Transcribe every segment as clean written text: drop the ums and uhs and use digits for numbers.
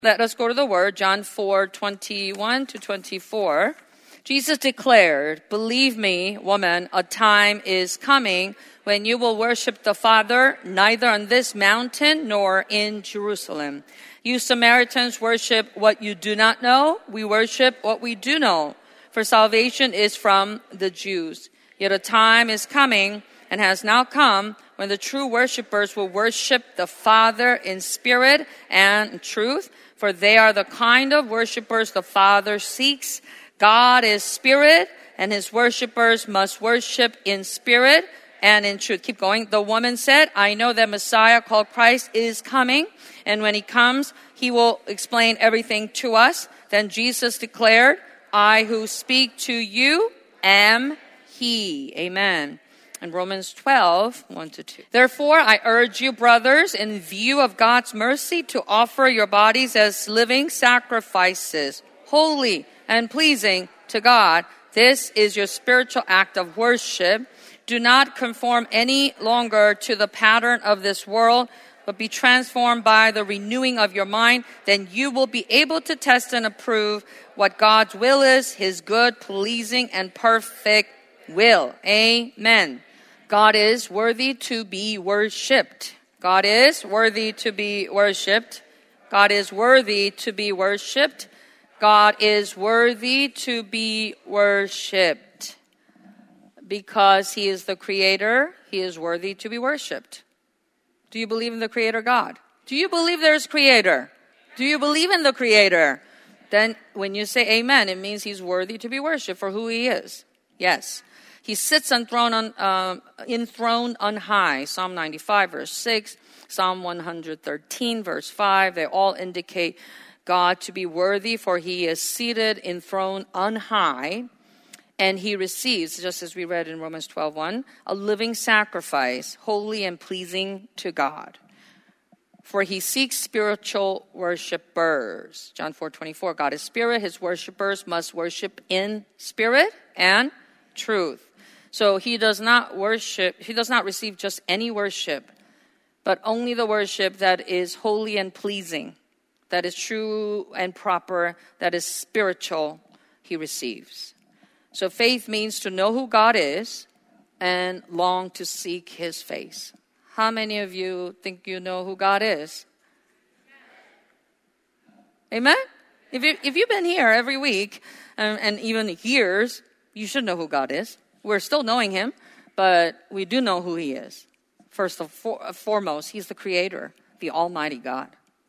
Let us go to the word, John 4:21 to 24. Jesus declared, "Believe me, woman, a time is coming when you will worship the Father neither on this mountain nor in Jerusalem. You Samaritans worship what you do not know. We worship what we do know, for salvation is from the Jews. Yet a time is coming and has now come when the true worshipers will worship the Father in spirit and truth, for they are the kind of worshipers the Father seeks. God is spirit, and his worshipers must worship in spirit and in truth." Keep going. "The woman said, I know that Messiah called Christ is coming, and when he comes, he will explain everything to us. Then Jesus declared, I who speak to you am he." Amen. In Romans 12:1-2. "Therefore, I urge you, brothers, in view of God's mercy, to offer your bodies as living sacrifices, holy and pleasing to God. This is your spiritual act of worship. Do not conform any longer to the pattern of this world, but be transformed by the renewing of your mind. Then you will be able to test and approve what God's will is, his good, pleasing, and perfect will." Amen. God is worthy to be worshipped. God is worthy to be worshipped. God is worthy to be worshipped. God is worthy to be worshipped. Because he is the creator, he is worthy to be worshipped. Do you believe in the creator God? Do you believe there's creator? Do you believe in the creator? Then when you say amen, it means he's worthy to be worshipped for who he is. Yes. He sits enthroned on high. Psalm 95, verse 6. Psalm 113, verse 5. They all indicate God to be worthy, for he is seated enthroned on high. And he receives, just as we read in Romans 12:1, a living sacrifice, holy and pleasing to God. For he seeks spiritual worshipers. John 4:24, God is spirit. His worshipers must worship in spirit and truth. So he does not receive just any worship, but only the worship that is holy and pleasing, that is true and proper, that is spiritual, he receives. So faith means to know who God is and long to seek his face. How many of you think you know who God is? Amen? If you've been here every week and even years, you should know who God is. We're still knowing him, but we do know who he is. First and foremost, he's the creator, the almighty God.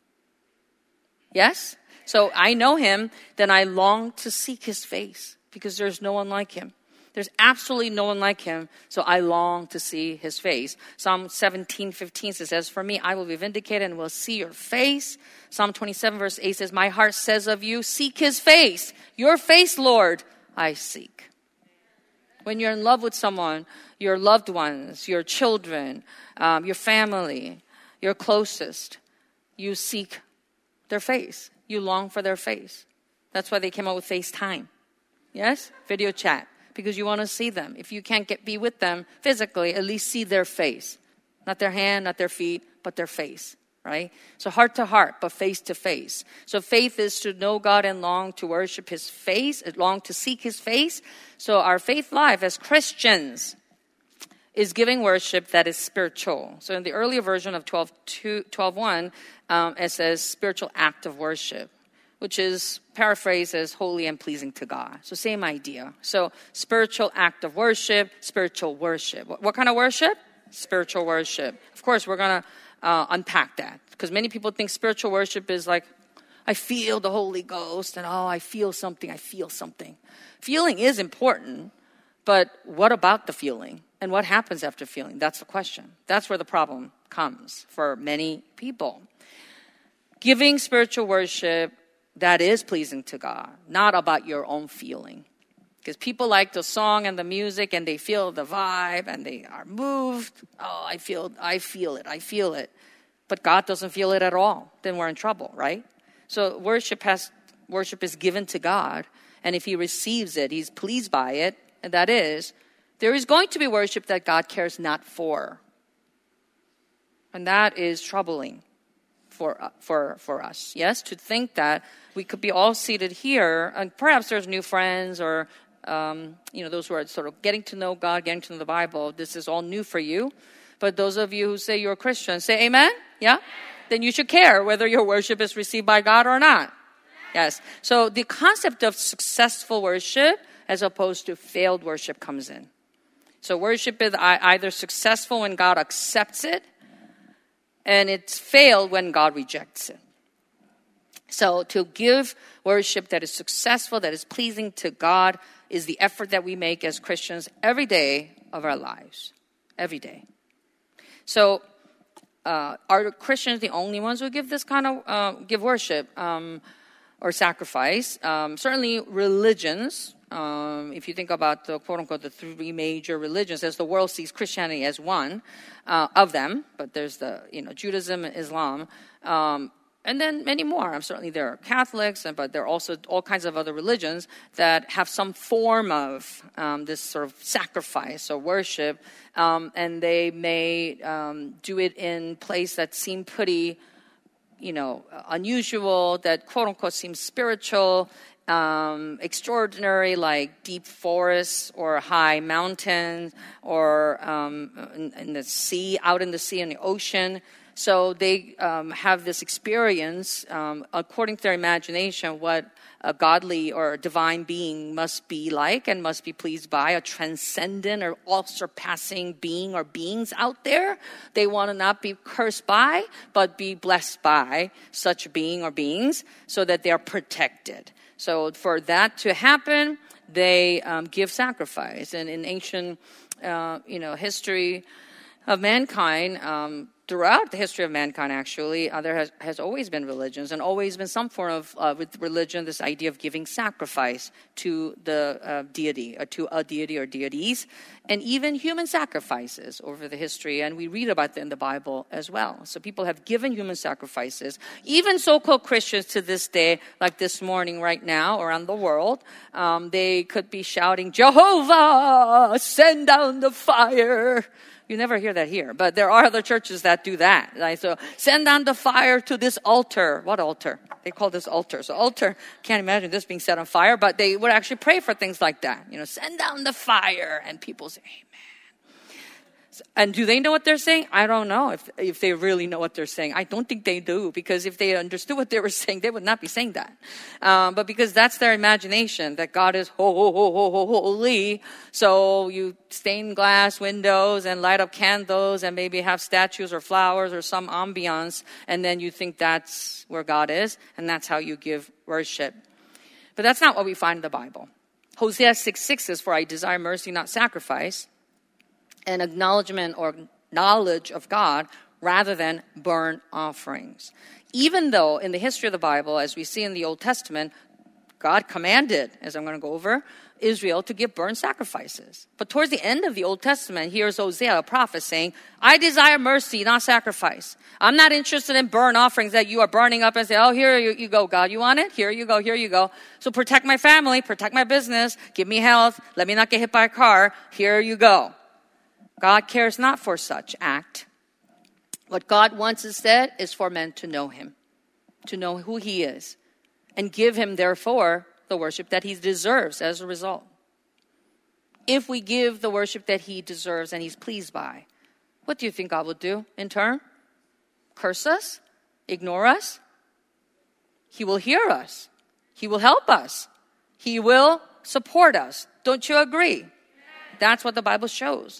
Yes? So I know him, then I long to seek his face because there's no one like him. There's absolutely no one like him, so I long to see his face. Psalm 17:15 says, "As for me, I will be vindicated and will see your face." Psalm 27, verse 8 says, "My heart says of you, seek his face. Your face, Lord, I seek." When you're in love with someone, your loved ones, your children, your family, your closest, you seek their face. You long for their face. That's why they came out with FaceTime. Yes? Video chat. Because you want to see them. If you can't be with them physically, at least see their face. Not their hand, not their feet, but their face. Right? So heart to heart, but face to face. So faith is to know God and long to worship his face, long to seek his face. So our faith life as Christians is giving worship that is spiritual. So in the earlier version of 12:1, it says spiritual act of worship, which is paraphrased as holy and pleasing to God. So same idea. So spiritual act of worship, spiritual worship. What kind of worship? Spiritual worship. Of course, we're going to unpack that. Because many people think spiritual worship is like, I feel the Holy Ghost and I feel something. Feeling is important, but what about the feeling? And what happens after feeling? That's the question. That's where the problem comes for many people. Giving spiritual worship that is pleasing to God, not about your own feeling. Because people like the song and the music and they feel the vibe and they are moved. Oh, I feel it. But God doesn't feel it at all. Then we're in trouble, right? So worship is given to God. And if he receives it, he's pleased by it. And that is, there is going to be worship that God cares not for. And that is troubling. for us. Yes, to think that we could be all seated here, and perhaps there's new friends or those who are sort of getting to know God, getting to know the Bible. This is all new for you. But those of you who say you're a Christian, say amen? Yeah? Then you should care whether your worship is received by God or not. Yes. So the concept of successful worship as opposed to failed worship comes in. So worship is either successful when God accepts it, and it's failed when God rejects it. So to give worship that is successful, that is pleasing to God, is the effort that we make as Christians every day of our lives. Every day. So are Christians the only ones who give this kind of give worship or sacrifice? Certainly religions. If you think about the quote-unquote the three major religions, as the world sees Christianity as one of them, but there's the Judaism and Islam, and then many more. Certainly there are Catholics, but there are also all kinds of other religions that have some form of this sort of sacrifice or worship, and they may do it in place that seem pretty, unusual, that quote-unquote seems spiritual, extraordinary, like deep forests or high mountains or in the sea, out in the sea and the ocean. So they have this experience, according to their imagination, what a godly or a divine being must be like and must be pleased by, a transcendent or all-surpassing being or beings out there. They want to not be cursed by, but be blessed by such being or beings so that they are protected. So for that to happen, they give sacrifice. And in ancient, history of mankind, throughout the history of mankind, actually, there has always been religions and always been some form of, with religion, this idea of giving sacrifice to the deity, or to a deity or deities, and even human sacrifices over the history. And we read about that in the Bible as well. So people have given human sacrifices. Even so-called Christians to this day, like this morning right now around the world, they could be shouting, "Jehovah, send down the fire." You never hear that here, but there are other churches that do that. Right? So send down the fire to this altar. What altar? They call this altar. So altar, can't imagine this being set on fire, but they would actually pray for things like that. Send down the fire. And people say, amen. And do they know what they're saying? I don't know if they really know what they're saying. I don't think they do, because if they understood what they were saying, they would not be saying that. But because that's their imagination, that God is holy. So you stain glass windows and light up candles and maybe have statues or flowers or some ambiance, and then you think that's where God is, and that's how you give worship. But that's not what we find in the Bible. Hosea 6:6 says, "For I desire mercy, not sacrifice, an acknowledgement or knowledge of God rather than burnt offerings." Even though in the history of the Bible, as we see in the Old Testament, God commanded, as I'm going to go over, Israel to give burnt sacrifices. But towards the end of the Old Testament, here's Hosea, a prophet, saying, "I desire mercy, not sacrifice. I'm not interested in burnt offerings that you are burning up and say, oh, here you go, God. You want it? Here you go, here you go. So protect my family, protect my business, give me health, let me not get hit by a car. Here you go." God cares not for such act. What God wants instead is for men to know him, to know who he is, and give him, therefore, the worship that he deserves as a result. If we give the worship that he deserves and he's pleased by, what do you think God will do in turn? Curse us? Ignore us? He will hear us. He will help us. He will support us. Don't you agree? That's what the Bible shows.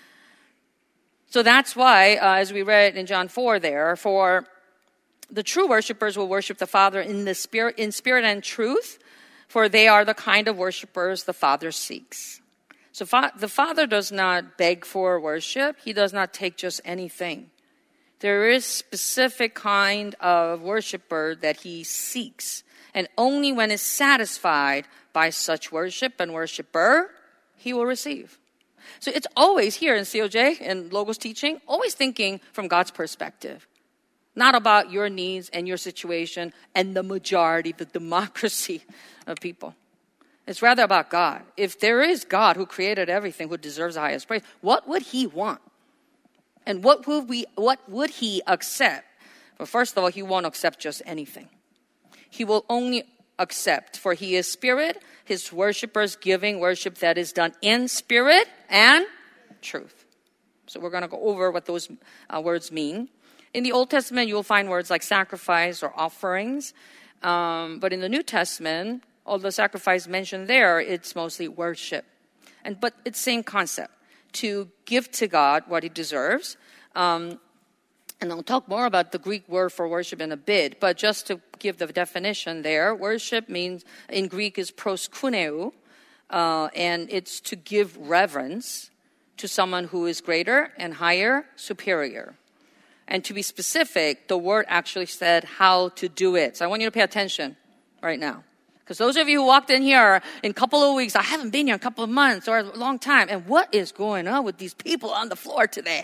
So that's why, as we read in John 4 there, for the true worshipers will worship the Father in spirit and truth, for they are the kind of worshipers the Father seeks. So the Father does not beg for worship. He does not take just anything. There is specific kind of worshiper that he seeks. And only when is satisfied by such worship and worshiper, he will receive. So it's always here in COJ and Logos teaching, always thinking from God's perspective. Not about your needs and your situation and the majority, the democracy of people. It's rather about God. If there is God who created everything, who deserves the highest praise, what would he want? And what would he accept But first of all, he won't accept just anything. He will only accept, for he is spirit, his worshipers giving worship that is done in spirit and truth. So we're going to go over what those words mean. In the Old Testament, you will find words like sacrifice or offerings. But in the New Testament, all the sacrifice mentioned there, it's mostly worship. But it's same concept, to give to God what he deserves. And I'll talk more about the Greek word for worship in a bit, but just to give the definition there, worship means, in Greek, is proskuneo, and it's to give reverence to someone who is greater and higher, superior. And to be specific, the word actually said how to do it. So I want you to pay attention right now. Because those of you who walked in here in a couple of weeks, I haven't been here in a couple of months or a long time, and what is going on with these people on the floor today?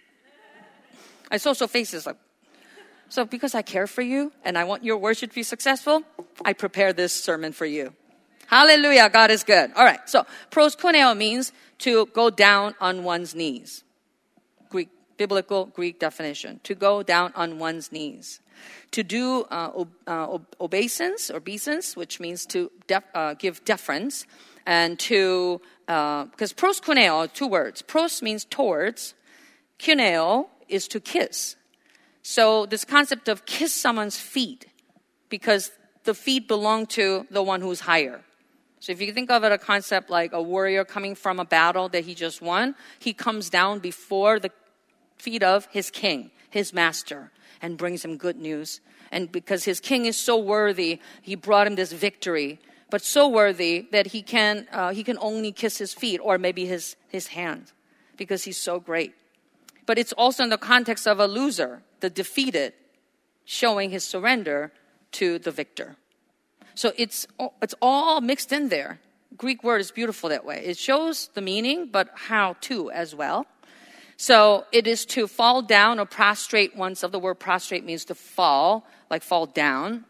I saw faces like, so because I care for you and I want your worship to be successful, I prepare this sermon for you. Hallelujah, God is good. All right, so proskuneo means to go down on one's knees. Biblical Greek definition, to go down on one's knees. To do obeisance, which means to give deference, and to, because proskuneo, two words. Pros means towards, kuneo is to kiss. So this concept of kiss someone's feet, because the feet belong to the one who's higher. So if you think of it a concept like a warrior coming from a battle that he just won, he comes down before the feet of his king, his master, and brings him good news. And because his king is so worthy, he brought him this victory, but so worthy that he can only kiss his feet or maybe his hand because he's so great. But it's also in the context of a loser, the defeated, showing his surrender to the victor. So it's all mixed in there. Greek word is beautiful that way. It shows the meaning, but how to as well. So it is to fall down or prostrate oneself. The word prostrate means to fall, like fall down.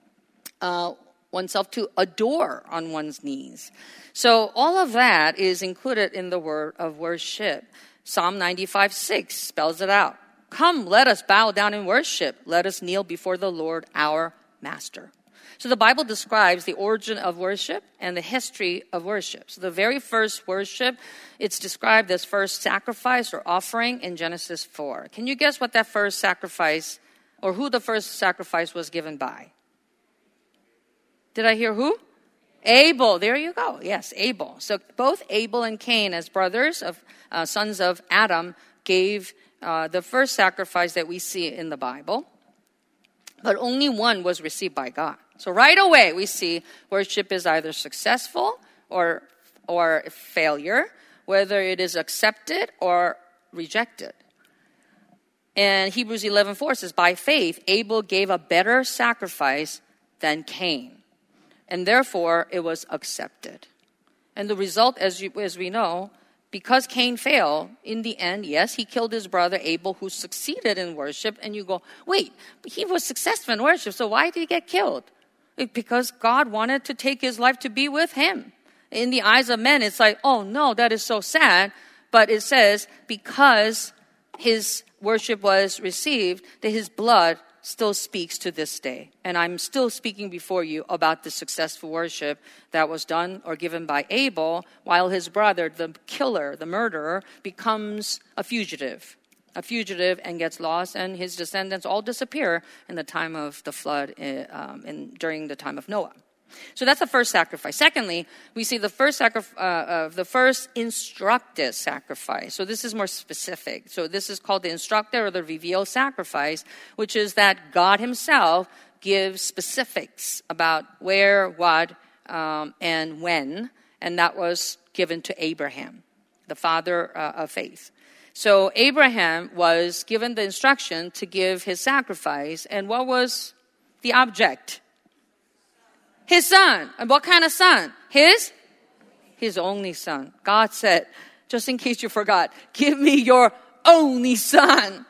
Oneself, to adore on one's knees. So all of that is included in the word of worship. Psalm 95:6 spells it out. Come, let us bow down and worship. Let us kneel before the Lord, our Master. So the Bible describes the origin of worship and the history of worship. So the very first worship, it's described as first sacrifice or offering in Genesis 4. Can you guess what that first sacrifice, or who the first sacrifice was given by? Did I hear who? Abel. There you go. Yes, Abel. So both Abel and Cain, as brothers of sons of Adam, gave the first sacrifice that we see in the Bible. But only one was received by God. So right away we see worship is either successful or failure, whether it is accepted or rejected. And Hebrews 11:4 says, by faith, Abel gave a better sacrifice than Cain. And therefore, it was accepted. And the result, as we know, because Cain failed, in the end, yes, he killed his brother Abel, who succeeded in worship. And you go, wait, he was successful in worship, so why did he get killed? Because God wanted to take his life to be with him. In the eyes of men, it's like, oh no, that is so sad. But it says, because his worship was received, that his blood still speaks to this day. And I'm still speaking before you about the successful worship that was done or given by Abel, while his brother, the killer, the murderer, becomes a fugitive and gets lost, and his descendants all disappear in the time of the flood during the time of Noah. So that's the first sacrifice. Secondly, we see the first instructed sacrifice. So this is more specific. So this is called the instructed or the revealed sacrifice, which is that God himself gives specifics about where, what, and when. And that was given to Abraham, the father of faith. So Abraham was given the instruction to give his sacrifice. And what was the object? His son. And what kind of son? His only son. God said, just in case you forgot, give me your only son.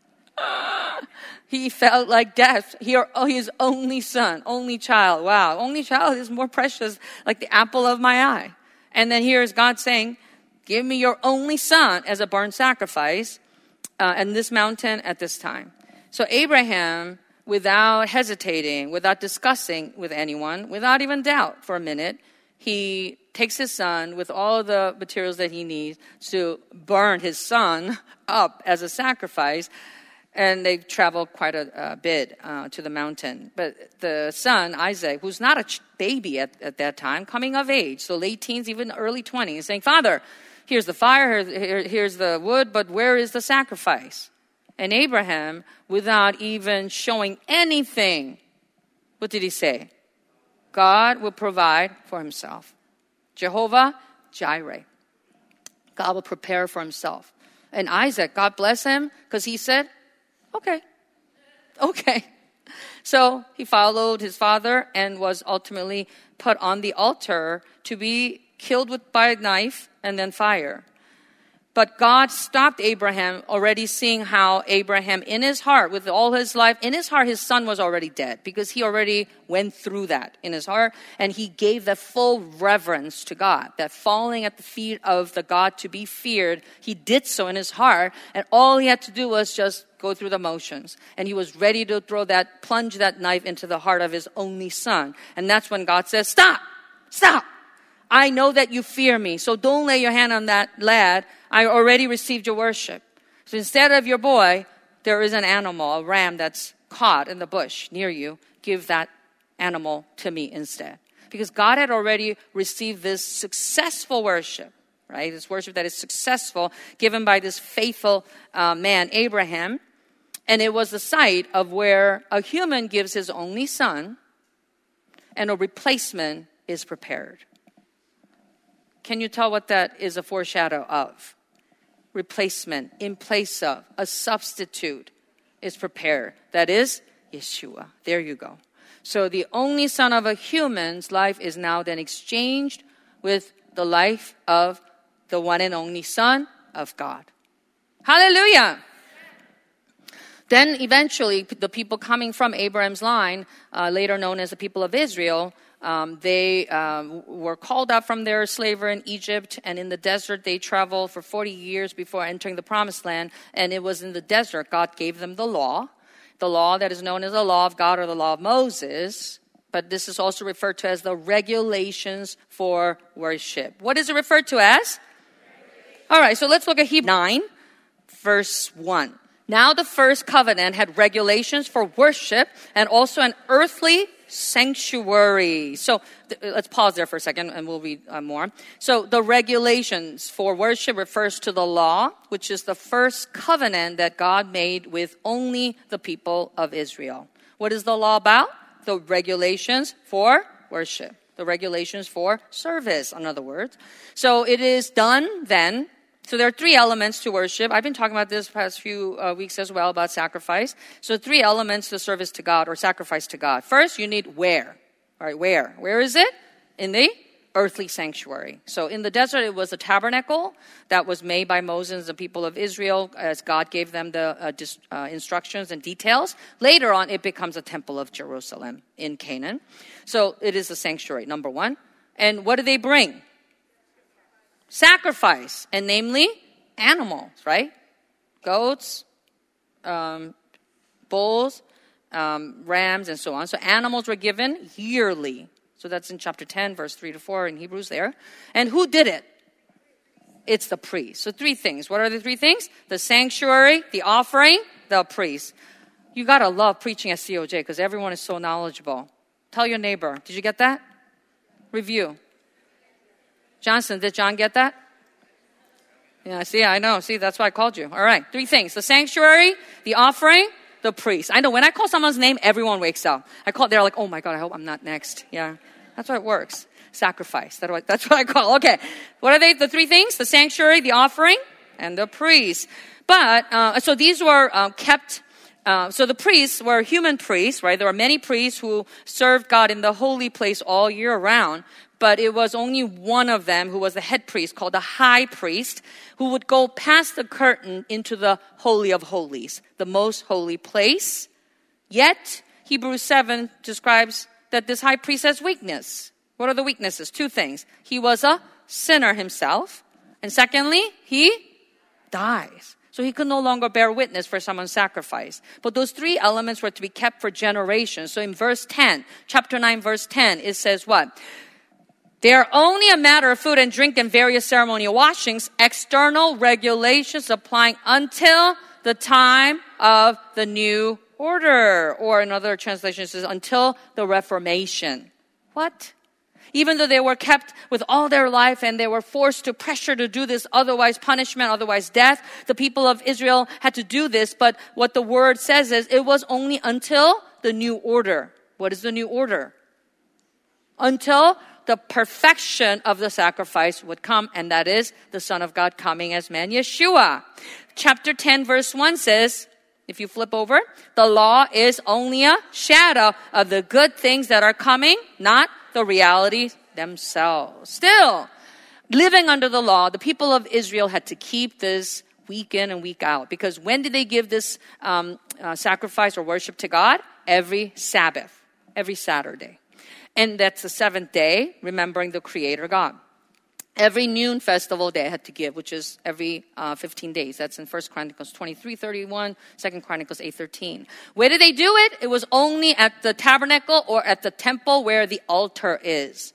He felt like death. His only son, only child. Wow, only child is more precious, like the apple of my eye. And then here is God saying, give me your only son as a burnt sacrifice on this mountain at this time. So Abraham, without hesitating, without discussing with anyone, without even doubt for a minute, he takes his son with all the materials that he needs to burn his son up as a sacrifice. And they traveled quite a bit to the mountain. But the son, Isaac, who's not a baby at that time, coming of age, so late teens, even early 20s, saying, Father, here's the fire, here's the wood, but where is the sacrifice? And Abraham, without even showing anything, what did he say? God will provide for himself. Jehovah Jireh. God will prepare for himself. And Isaac, God bless him, because he said, Okay. So he followed his father and was ultimately put on the altar to be killed by a knife and then fire. But God stopped Abraham, already seeing how Abraham, in his heart, with all his life, in his heart, his son was already dead because he already went through that in his heart. And he gave that full reverence to God, that falling at the feet of the God to be feared. He did so in his heart. And all he had to do was just go through the motions. And he was ready to plunge that knife into the heart of his only son. And that's when God says, stop. I know that you fear me, so don't lay your hand on that lad. I already received your worship. So instead of your boy, there is an animal, a ram that's caught in the bush near you. Give that animal to me instead. Because God had already received this successful worship, right? This worship that is successful, given by this faithful man, Abraham. And it was the site of where a human gives his only son and a replacement is prepared. Can you tell what that is a foreshadow of? Replacement, in place of, a substitute is prepared. That is Yeshua. There you go. So the only son of a human's life is now then exchanged with the life of the one and only Son of God. Hallelujah! Then eventually, the people coming from Abraham's line, later known as the people of Israel, they were called out from their slavery in Egypt, and in the desert they traveled for 40 years before entering the promised land. And it was in the desert God gave them the law that is known as the law of God or the law of Moses. But this is also referred to as the regulations for worship. What is it referred to as? All right, so let's look at Hebrews 9, verse 1. Now the first covenant had regulations for worship and also an earthly sanctuary. So let's pause there for a second and we'll read more. So the regulations for worship refers to the law, which is the first covenant that God made with only the people of Israel. What is the law about? The regulations for worship. The regulations for service, in other words. So it is done then. So there are three elements to worship. I've been talking about this past few weeks as well about sacrifice. So three elements to service to God or sacrifice to God. First, you need where. All right, where? Where is it? In the earthly sanctuary. So in the desert, it was a tabernacle that was made by Moses and the people of Israel as God gave them the instructions and details. Later on, it becomes a temple of Jerusalem in Canaan. So it is a sanctuary, number one. And what do they bring? Sacrifice, and namely animals, right? Goats, bulls, rams, and so on. So animals were given yearly. So that's in chapter 10, verse 3 to 4 in Hebrews there. And who did it? It's the priest. So three things. What are the three things? The sanctuary, the offering, the priest. You got to love preaching at COJ because everyone is so knowledgeable. Tell your neighbor. Did you get that? Review. Johnson, did John get that? Yeah, see, I know. See, that's why I called you. All right, three things. The sanctuary, the offering, the priest. I know when I call someone's name, everyone wakes up. They're like, oh my God, I hope I'm not next. Yeah, that's how it works. Sacrifice. That's what I call. Okay, what are they? The three things? The sanctuary, the offering, and the priest. But, so these were kept. So the priests were human priests, right? There were many priests who served God in the holy place all year round. But it was only one of them who was the head priest called the high priest who would go past the curtain into the Holy of Holies, the most holy place. Yet, Hebrews 7 describes that this high priest has weakness. What are the weaknesses? Two things. He was a sinner himself. And secondly, he dies. So he could no longer bear witness for someone's sacrifice. But those three elements were to be kept for generations. So in verse 10, chapter 9, verse 10, it says what? They are only a matter of food and drink and various ceremonial washings, external regulations applying until the time of the new order. Or in other translations, it says until the Reformation. What? Even though they were kept with all their life and they were forced to pressure to do this, otherwise punishment, otherwise death, the people of Israel had to do this. But what the word says is it was only until the new order. What is the new order? Until the perfection of the sacrifice would come, and that is the Son of God coming as man, Yeshua. Chapter 10, verse 1 says, if you flip over, the law is only a shadow of the good things that are coming, not the realities themselves. Still, living under the law, the people of Israel had to keep this week in and week out. Because when did they give this sacrifice or worship to God? Every Sabbath, every Saturday. And that's the seventh day, remembering the Creator God. Every noon festival they had to give, which is every 15 days. That's in 1 Chronicles 23:31, 2 Chronicles 8:13. Where did they do it? It was only at the tabernacle or at the temple where the altar is.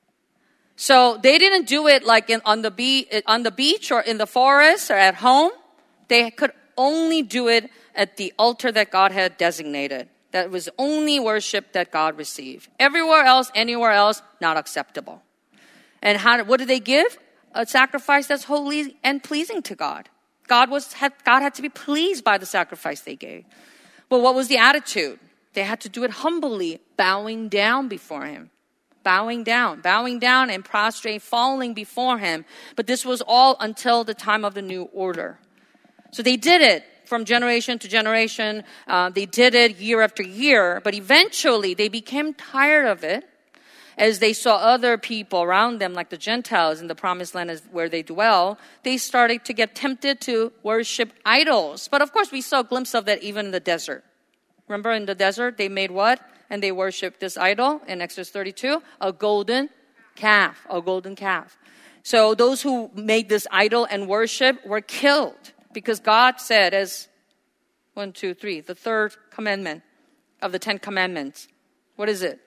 So they didn't do it like on the beach or in the forest or at home. They could only do it at the altar that God had designated. That was only worship that God received. Everywhere else, anywhere else, not acceptable. And what did they give? A sacrifice that's holy and pleasing to God. God had to be pleased by the sacrifice they gave. But what was the attitude? They had to do it humbly, bowing down before Him. Bowing down and prostrate, falling before Him. But this was all until the time of the new order. So they did it from generation to generation. They did it year after year. But eventually they became tired of it. As they saw other people around them, like the Gentiles in the promised land where they dwell, they started to get tempted to worship idols. But of course, we saw a glimpse of that even in the desert. Remember in the desert, they made what? And they worshiped this idol in Exodus 32, a golden calf. So those who made this idol and worship were killed because God said as, 1, 2, 3, the third commandment of the 10 commandments. What is it?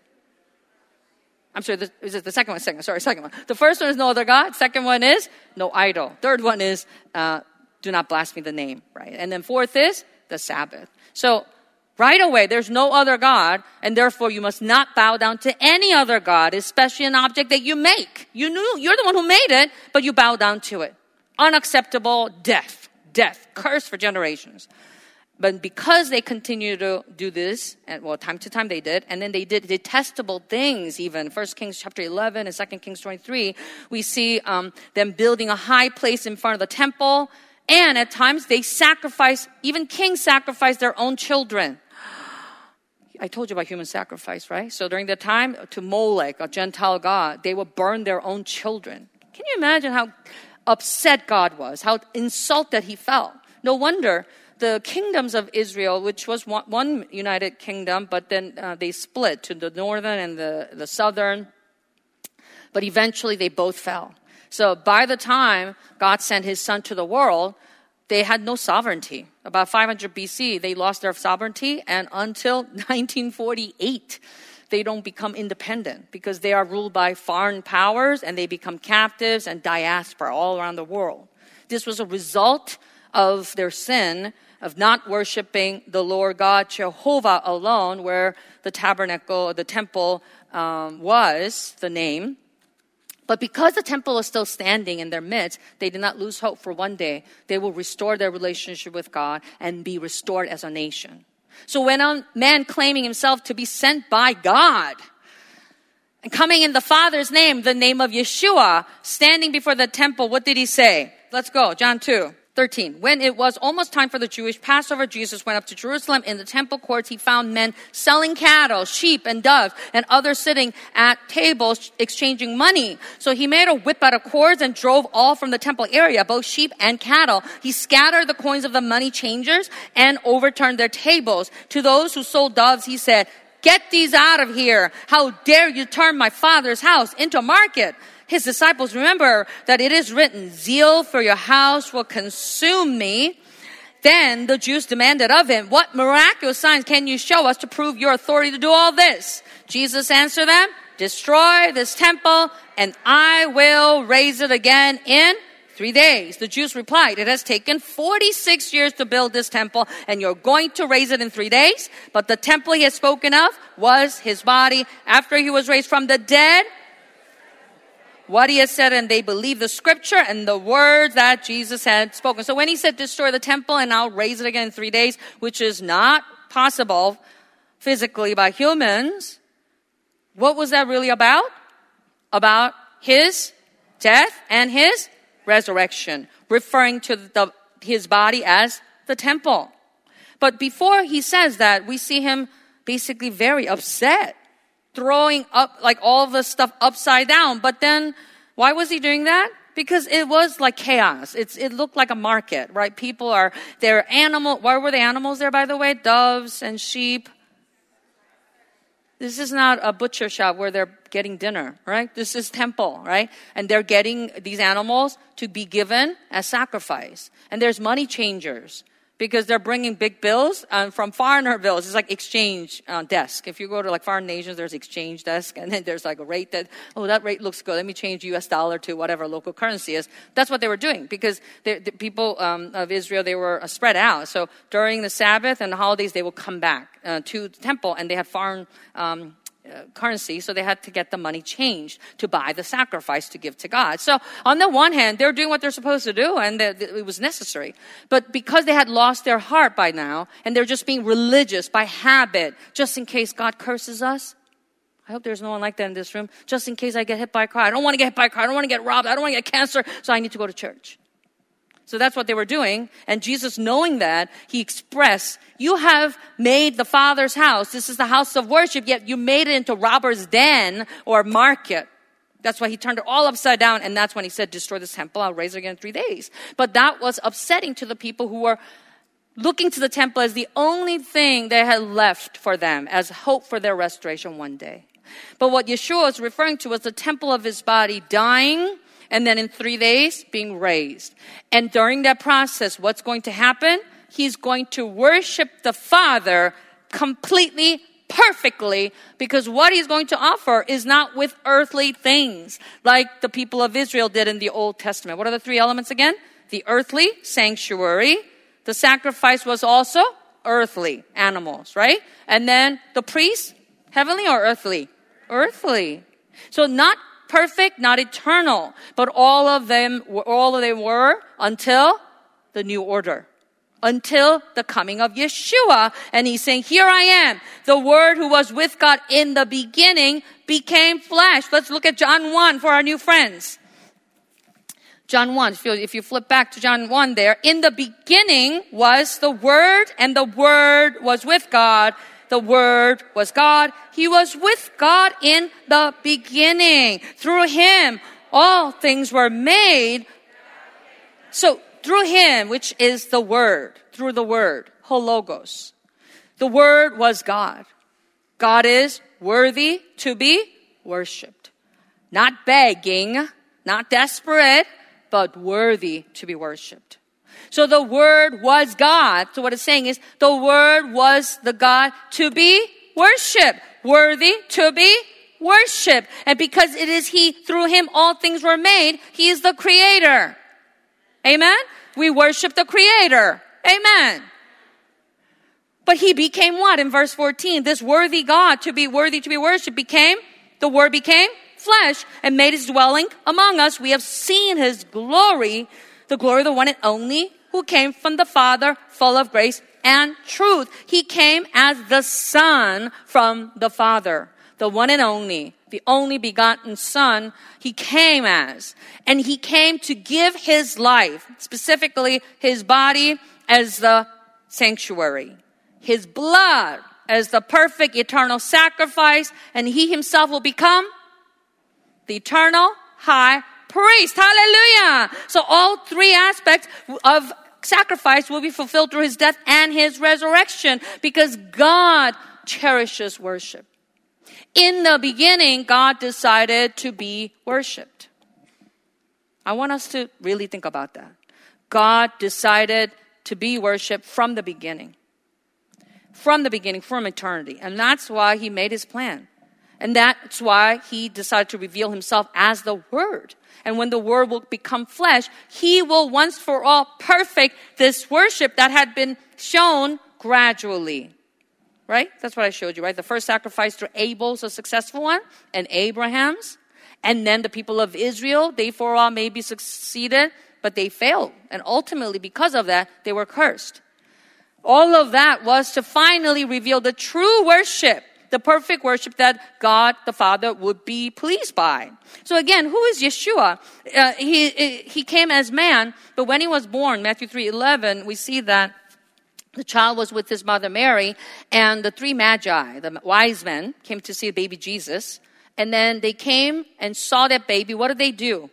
I'm sorry, is it the second one? Second one. The first one is no other God. Second one is no idol. Third one is do not blaspheme the name, right? And then fourth is the Sabbath. So right away, there's no other God, and therefore you must not bow down to any other God, especially an object that you make. You're the one who made it, but you bow down to it. Unacceptable, death, curse for generations. But because they continue to do this, and time to time they did, and then they did detestable things even. 1 Kings chapter 11 and 2 Kings 23, we see them building a high place in front of the temple. And at times they even kings sacrifice their own children. I told you about human sacrifice, right? So during that time, to Molech, a Gentile god, they would burn their own children. Can you imagine how upset God was, how insulted He felt? No wonder the kingdoms of Israel, which was one united kingdom, but then they split to the northern and the southern. But eventually they both fell. So by the time God sent His Son to the world, they had no sovereignty. About 500 BC, they lost their sovereignty, and until 1948, they don't become independent because they are ruled by foreign powers and they become captives and diaspora all around the world. This was a result of their sin of not worshiping the Lord God, Jehovah alone, where the tabernacle, the temple was the name. But because the temple is still standing in their midst, they did not lose hope for one day. They will restore their relationship with God and be restored as a nation. So when a man claiming himself to be sent by God and coming in the Father's name, the name of Yeshua, standing before the temple, what did he say? Let's go, John 2:13. When it was almost time for the Jewish Passover, Jesus went up to Jerusalem. In the temple courts, He found men selling cattle, sheep, and doves, and others sitting at tables exchanging money. So He made a whip out of cords and drove all from the temple area, both sheep and cattle. He scattered the coins of the money changers and overturned their tables. To those who sold doves, He said, "Get these out of here. How dare you turn my Father's house into a market?" His disciples remember that it is written, "Zeal for your house will consume me." Then the Jews demanded of him, what miraculous signs can you show us to prove your authority to do all this? Jesus answered them, destroy this temple and I will raise it again in 3 days. The Jews replied, it has taken 46 years to build this temple and you're going to raise it in 3 days? But the temple he had spoken of was his body after he was raised from the dead. What he had said, and they believed the scripture and the words that Jesus had spoken. So when he said, destroy the temple and I'll raise it again in 3 days, which is not possible physically by humans, what was that really about? About his death and his resurrection, referring to his body as the temple. But before he says that, we see him basically very upset, throwing up like all the stuff upside down. But then why was he doing that? Because it was like chaos. It looked like a market, right? They're animal. Why were the animals there, by the way? Doves and sheep. This is not a butcher shop where they're getting dinner, right? This is temple, right? And they're getting these animals to be given as sacrifice. And there's money changers because they're bringing big bills from foreigner bills. It's like exchange desk. If you go to like foreign nations, there's exchange desk, and then there's like a rate that rate looks good. Let me change US dollar to whatever local currency is. That's what they were doing because the people of Israel, they were spread out. So during the Sabbath and the holidays, they will come back to the temple, and they had foreign currency, so they had to get the money changed to buy the sacrifice to give to God. So on the one hand, they're doing what they're supposed to do, and it was necessary. But because they had lost their heart by now, and they're just being religious by habit, just in case God curses us. I hope there's no one like that in this room. Just in case I get hit by a car. I don't want to get hit by a car. I don't want to get robbed. I don't want to get cancer, so I need to go to church. So that's what they were doing. And Jesus, knowing that, he expressed, you have made the Father's house. This is the house of worship, yet you made it into robber's den or market. That's why he turned it all upside down. And that's when he said, destroy this temple. I'll raise it again in 3 days. But that was upsetting to the people who were looking to the temple as the only thing they had left for them as hope for their restoration one day. But what Yeshua is referring to was the temple of his body dying, and then in 3 days, being raised. And during that process, what's going to happen? He's going to worship the Father completely, perfectly, because what he's going to offer is not with earthly things, like the people of Israel did in the Old Testament. What are the 3 elements again? The earthly sanctuary. The sacrifice was also earthly animals, right? And then the priest, heavenly or earthly? Earthly. So not perfect, not eternal, but all of them were until the new order, until the coming of Yeshua. And he's saying, here I am. The Word who was with God in the beginning became flesh. Let's look at John 1 for our new friends. John 1, if you flip back to John 1 there, in the beginning was the Word, and the Word was with God. The Word was God. He was with God in the beginning. Through him, all things were made. So through him, which is the Word, through the Word, Hologos, the Word was God. God is worthy to be worshipped. Not begging, not desperate, but worthy to be worshipped. So the Word was God. So what it's saying is the Word was the God to be worshipped, worthy to be worshipped. And because it is He, through Him all things were made, He is the Creator. Amen? We worship the Creator. Amen. But He became what? In verse 14, this worthy God to be worthy to be worshipped the Word became flesh and made His dwelling among us. We have seen His glory, the glory of the one and only who came from the Father, full of grace and truth. He came as the Son from the Father, the one and only, the only begotten Son. He came as, and He came to give His life, specifically His body as the sanctuary, His blood as the perfect eternal sacrifice, and He Himself will become the eternal high priest. Hallelujah. So all 3 aspects of sacrifice will be fulfilled through His death and His resurrection, because God cherishes worship. In the beginning, God decided to be worshiped. I want us to really think about that. God decided to be worshiped from the beginning. From the beginning, from eternity. And that's why he made his plan. And that's why he decided to reveal himself as the Word. And when the Word will become flesh, he will once for all perfect this worship that had been shown gradually. Right? That's what I showed you, right? The first sacrifice through Abel's a successful one, and Abraham's. And then the people of Israel, they for all maybe succeeded, but they failed. And ultimately, because of that, they were cursed. All of that was to finally reveal the true worship, the perfect worship that God the Father would be pleased by. So again, who is Yeshua? He came as man, but when he was born, Matthew 3:11, we see that the child was with his mother Mary, and the three magi, the wise men, came to see baby Jesus. And then they came and saw that baby. What did they do?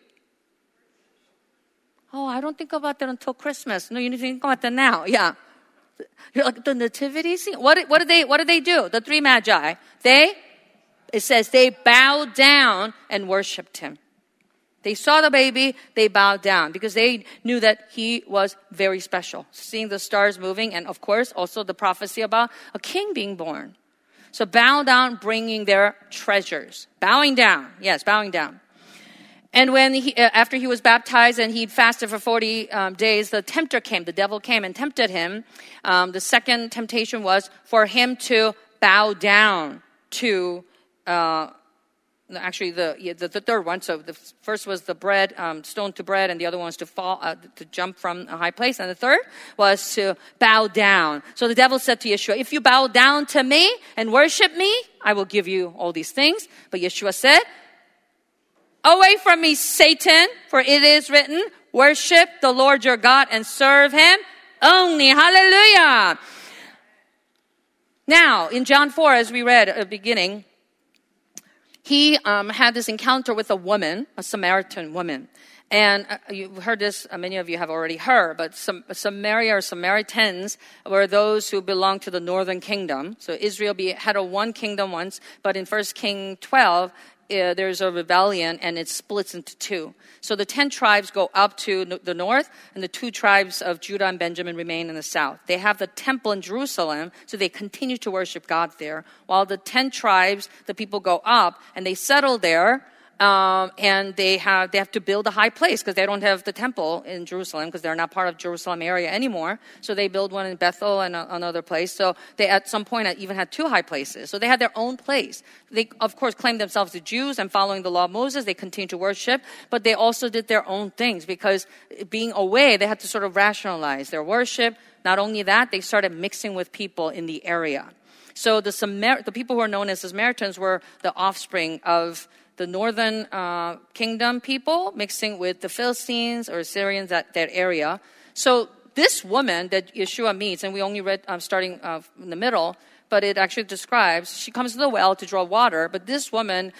Oh, I don't think about that until Christmas. No, you need to think about that now. Yeah. You're like, the nativity scene? What did they do? The three magi. It says they bowed down and worshiped him. They saw the baby, they bowed down because they knew that he was very special. Seeing the stars moving, and of course also the prophecy about a king being born. So bow down, bringing their treasures. Bowing down. Yes, bowing down. And when after he was baptized and he'd fasted for 40 days, the tempter came, the devil came and tempted him. The second temptation was for him to bow down to, actually the third one. So the first was the bread, stone to bread, and the other one was to fall, to jump from a high place. And the third was to bow down. So the devil said to Yeshua, if you bow down to me and worship me, I will give you all these things. But Yeshua said, away from me, Satan, for it is written, worship the Lord your God and serve him only. Hallelujah. Now, in John 4, as we read at the beginning, he had this encounter with a woman, a Samaritan woman. And you've heard this, many of you have already heard, but Samaria or Samaritans were those who belonged to the northern kingdom. So Israel had a one kingdom once, but in 1 Kings 12, there's a rebellion and it splits into two. So the 10 tribes go up to the north, and the 2 tribes of Judah and Benjamin remain in the south. They have the temple in Jerusalem, so they continue to worship God there. While the 10 tribes, the people go up and they settle there, and they have to build a high place because they don't have the temple in Jerusalem because they're not part of Jerusalem area anymore. So they build one in Bethel and another place. So they at some point even had 2 high places. So they had their own place. They of course claimed themselves the Jews, and following the law of Moses, they continued to worship, but they also did their own things because being away, they had to sort of rationalize their worship. Not only that, they started mixing with people in the area. So the people who are known as the Samaritans were the offspring of the northern kingdom people mixing with the Philistines or Syrians, that area. So this woman that Yeshua meets, and we only read starting in the middle, but it actually describes, she comes to the well to draw water, but this woman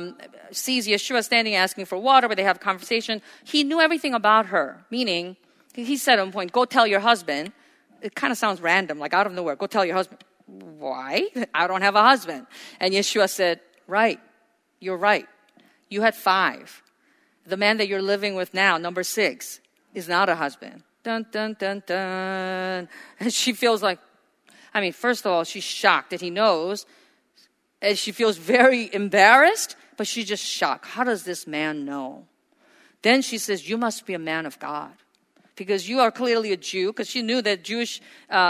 sees Yeshua standing asking for water, but they have a conversation. He knew everything about her, meaning he said at one point, go tell your husband. It kind of sounds random, like out of nowhere. Go tell your husband. Why? I don't have a husband. And Yeshua said, right. You're right. You had 5. The man that you're living with now, number 6, is not a husband. Dun, dun, dun, dun. And she feels like, first of all, she's shocked that he knows. And she feels very embarrassed, but she's just shocked. How does this man know? Then she says, you must be a man of God. Because you are clearly a Jew, because she knew that Jewish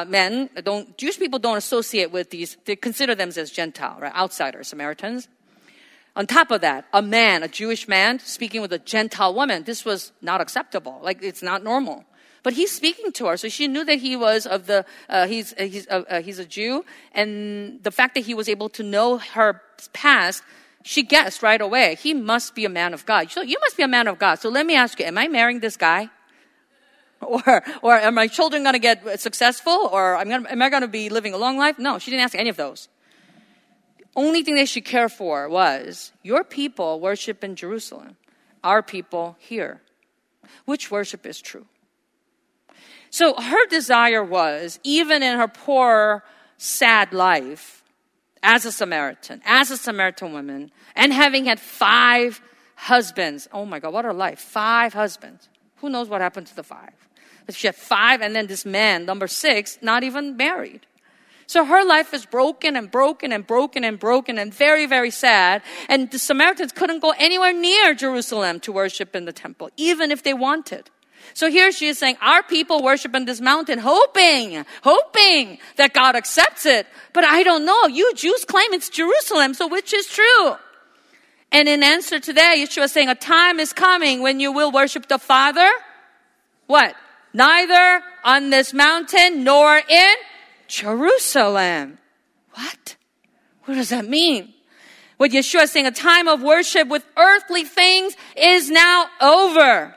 Jewish people don't associate with these, they consider them as Gentile, right? Outsiders, Samaritans. On top of that, a Jewish man speaking with a Gentile woman, this was not acceptable. Like, it's not normal. But he's speaking to her, so she knew that he was he's a Jew, and the fact that he was able to know her past, she guessed right away, he must be a man of God. So you must be a man of God. So let me ask you, am I marrying this guy? Or are my children going to get successful? Or am I going to be living a long life? No, she didn't ask any of those. Only thing they should care for was, your people worship in Jerusalem, our people here. Which worship is true? So her desire was, even in her poor, sad life, as a Samaritan woman, and having had 5 husbands. Oh my God, what a life. 5 husbands. Who knows what happened to the 5? She had 5, and then this man, number 6, not even married. So her life is broken and broken and broken and broken and very, very sad. And the Samaritans couldn't go anywhere near Jerusalem to worship in the temple, even if they wanted. So here she is saying, our people worship in this mountain, hoping that God accepts it. But I don't know. You Jews claim it's Jerusalem, so which is true? And in answer to that, Yeshua is saying, a time is coming when you will worship the Father. What? Neither on this mountain nor in Jerusalem. What? What does that mean? What Yeshua is saying, a time of worship with earthly things is now over.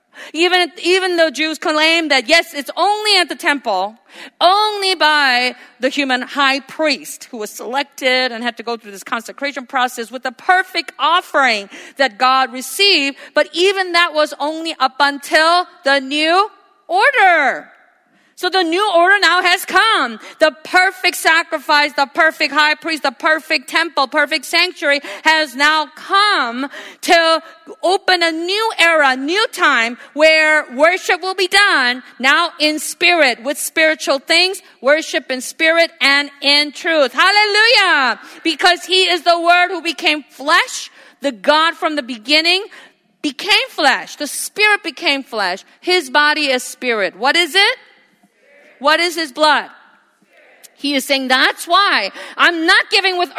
Even though Jews claim that, yes, it's only at the temple, only by the human high priest who was selected and had to go through this consecration process with the perfect offering that God received. But even that was only up until the new order. So the new order now has come. The perfect sacrifice, the perfect high priest, the perfect temple, perfect sanctuary has now come to open a new era, new time where worship will be done now in spirit with spiritual things, worship in spirit and in truth. Hallelujah! Because He is the Word who became flesh, the God from the beginning became flesh. The Spirit became flesh. His body is spirit. What is it? What is His blood? He is saying that's why I'm not giving with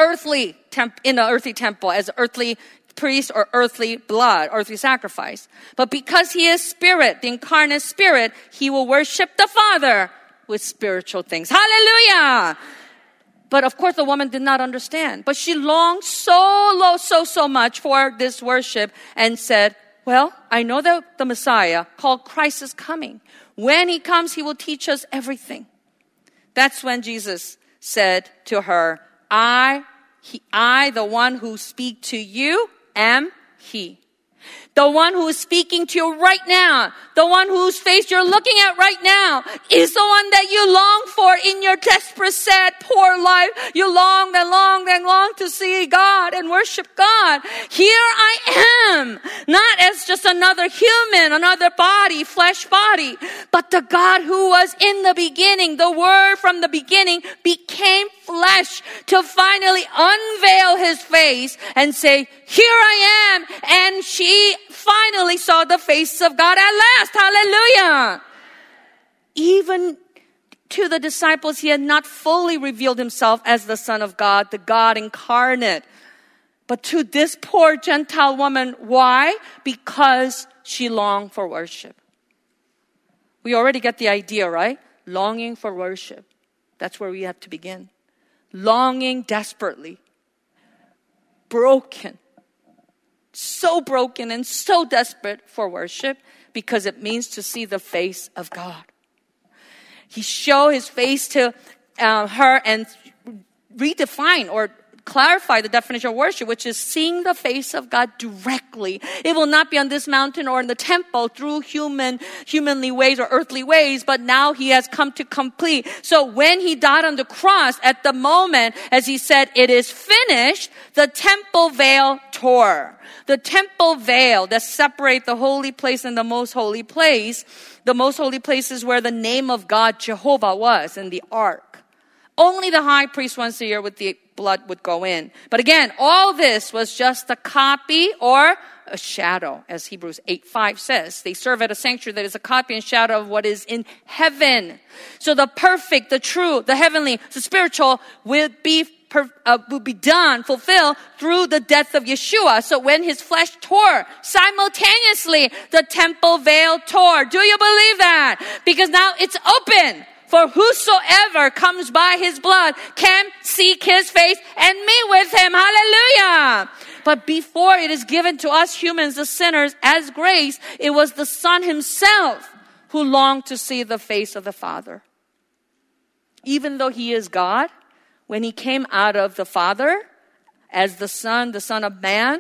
in the earthly temple as earthly priest or earthly blood, earthly sacrifice. But because He is spirit, the incarnate spirit, He will worship the Father with spiritual things. Hallelujah! But of course the woman did not understand. But she longed so much for this worship and said, well, I know that the Messiah called Christ is coming. When He comes, He will teach us everything. That's when Jesus said to her, I, the one who speak to you, am He. The one who is speaking to you right now, the one whose face you're looking at right now, is the one that you long for in your desperate, sad, poor life. You long to see God and worship God. Here I am, not as just another human, another body, flesh body, but the God who was in the beginning, the Word from the beginning became flesh to finally unveil His face and say, here I am. And she finally saw the face of God at last. Hallelujah. Even to the disciples, He had not fully revealed Himself as the Son of God, the God incarnate. But to this poor Gentile woman, why? Because she longed for worship. We already get the idea, right? Longing for worship. That's where we have to begin. Longing desperately. Broken. So broken and so desperate for worship because it means to see the face of God. He showed His face to her and redefine or clarify the definition of worship, which is seeing the face of God directly. It will not be on this mountain or in the temple through humanly ways or earthly ways, but now He has come to complete. So when He died on the cross, at the moment, as He said, it is finished, the temple veil tore. The temple veil that separates the holy place and the most holy place. The most holy place is where the name of God, Jehovah, was in the ark. Only the high priest once a year with the blood would go in. But again, all this was just a copy or a shadow, as Hebrews 8:5 says. They serve at a sanctuary that is a copy and shadow of what is in heaven. So the perfect, the true, the heavenly, the spiritual will be done, fulfilled through the death of Yeshua. So when His flesh tore, simultaneously the temple veil tore. Do you believe that? Because now it's open. For whosoever comes by His blood can seek His face and meet with Him. Hallelujah. But before it is given to us humans, the sinners, as grace, it was the Son Himself who longed to see the face of the Father. Even though He is God, when He came out of the Father as the Son of Man,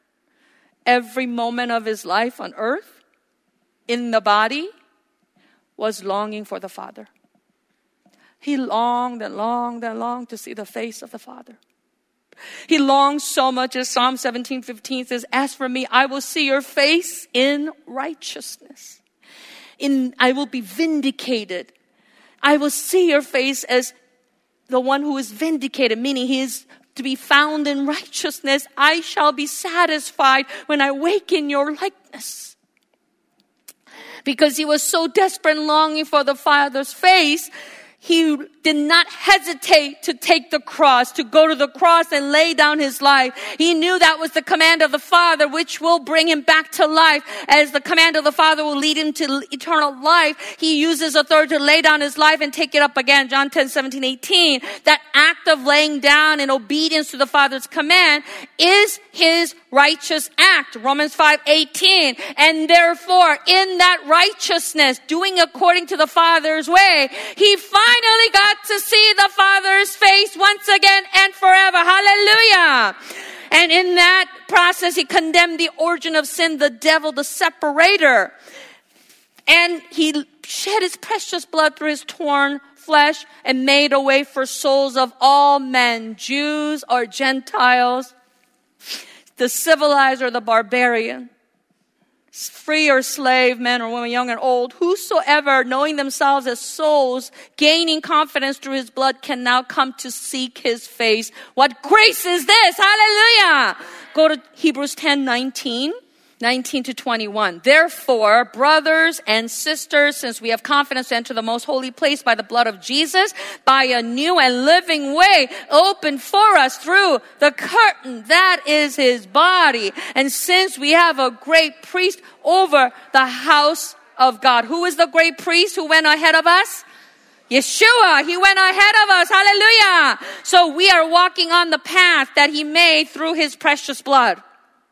every moment of His life on earth, in the body, was longing for the Father. He longed and longed and longed to see the face of the Father. He longed so much, as Psalm 17:15 says, as for me, I will see your face in righteousness. I will be vindicated. I will see your face as the one who is vindicated, meaning he is to be found in righteousness. I shall be satisfied when I wake in your likeness. Because he was so desperate and longing for the Father's face, he did not hesitate to take the cross, to go to the cross and lay down his life. He knew that was the command of the Father, which will bring him back to life. As the command of the Father will lead him to eternal life, he uses authority to lay down his life and take it up again. John 10, 17, 18. That act of laying down in obedience to the Father's command is his righteous act. Romans 5, 18. And therefore, in that righteousness, doing according to the Father's way, he finally got to see the Father's face once again and forever. Hallelujah. And in that process, he condemned the origin of sin, the devil, the separator. And he shed his precious blood through his torn flesh and made a way for souls of all men, Jews or Gentiles, the civilized or the barbarian, free or slave, men or women, young and old, whosoever, knowing themselves as souls, gaining confidence through his blood, can now come to seek his face. What grace is this? Hallelujah! Go to Hebrews 10, 19 to 21. Therefore, brothers and sisters, since we have confidence to enter the most holy place by the blood of Jesus, by a new and living way opened for us through the curtain that is his body. And since we have a great priest over the house of God. Who is the great priest who went ahead of us? Yeshua. He went ahead of us. Hallelujah. So we are walking on the path that he made through his precious blood.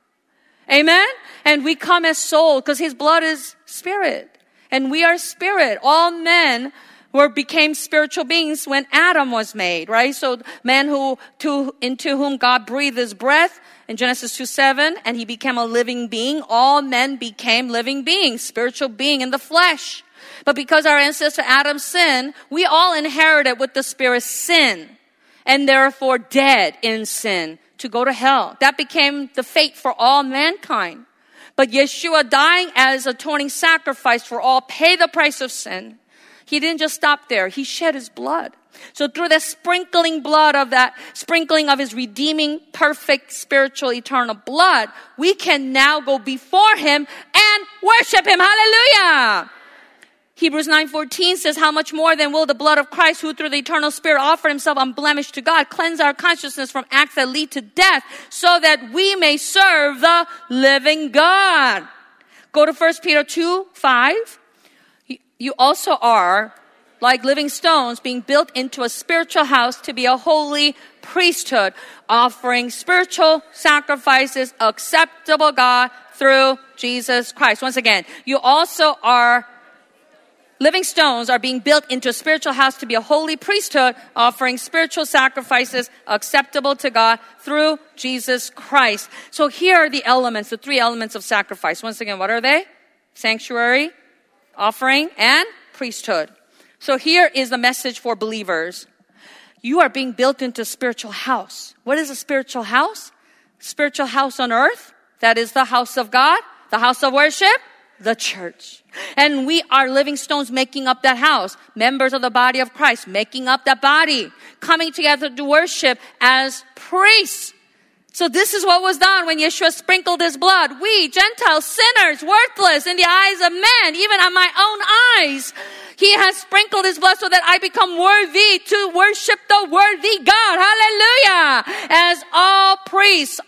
Amen? And we come as soul because his blood is spirit. And we are spirit. All men became spiritual beings when Adam was made, right? So man into whom God breathed his breath in Genesis 2:7, and he became a living being. All men became living beings, spiritual being in the flesh. But because our ancestor Adam sinned, we all inherited with the spirit sin, and therefore dead in sin to go to hell. That became the fate for all mankind. But Yeshua dying as atoning sacrifice for all paid the price of sin. He didn't just stop there. He shed his blood. So through the sprinkling of his redeeming, perfect, spiritual, eternal blood, we can now go before him and worship him. Hallelujah! Hebrews 9:14 says, how much more then will the blood of Christ, who through the eternal Spirit offered himself unblemished to God, cleanse our consciousness from acts that lead to death, so that we may serve the living God. Go to 1 Peter 2:5. You also are, like living stones, being built into a spiritual house to be a holy priesthood, offering spiritual sacrifices acceptable God through Jesus Christ. Once again, you also are living stones are being built into a spiritual house to be a holy priesthood, offering spiritual sacrifices acceptable to God through Jesus Christ. So here are the elements, the three elements of sacrifice. Once again, what are they? Sanctuary, offering, and priesthood. So here is the message for believers. You are being built into a spiritual house. What is a spiritual house? Spiritual house on earth. That is the house of God, the house of worship, the church. And we are living stones making up that house. Members of the body of Christ making up that body. Coming together to worship as priests. So this is what was done when Yeshua sprinkled his blood. We, Gentiles, sinners, worthless in the eyes of men, even on my own eyes. He has sprinkled his blood so that I become worthy to worship the worthy God. Hallelujah. As all priests,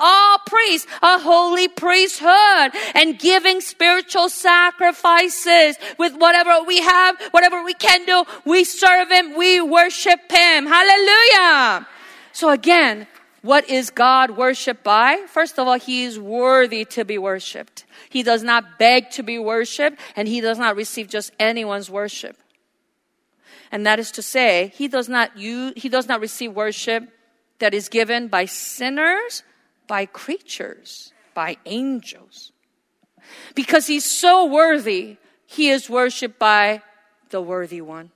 a holy priesthood, and giving spiritual sacrifices with whatever we have, whatever we can do. We serve him. We worship him. Hallelujah. So again, what is God worshiped by? First of all, he is worthy to be worshiped. He does not beg to be worshiped, and he does not receive just anyone's worship. And that is to say, he does not receive worship that is given by sinners, by creatures, by angels. Because he's so worthy, he is worshiped by the worthy one.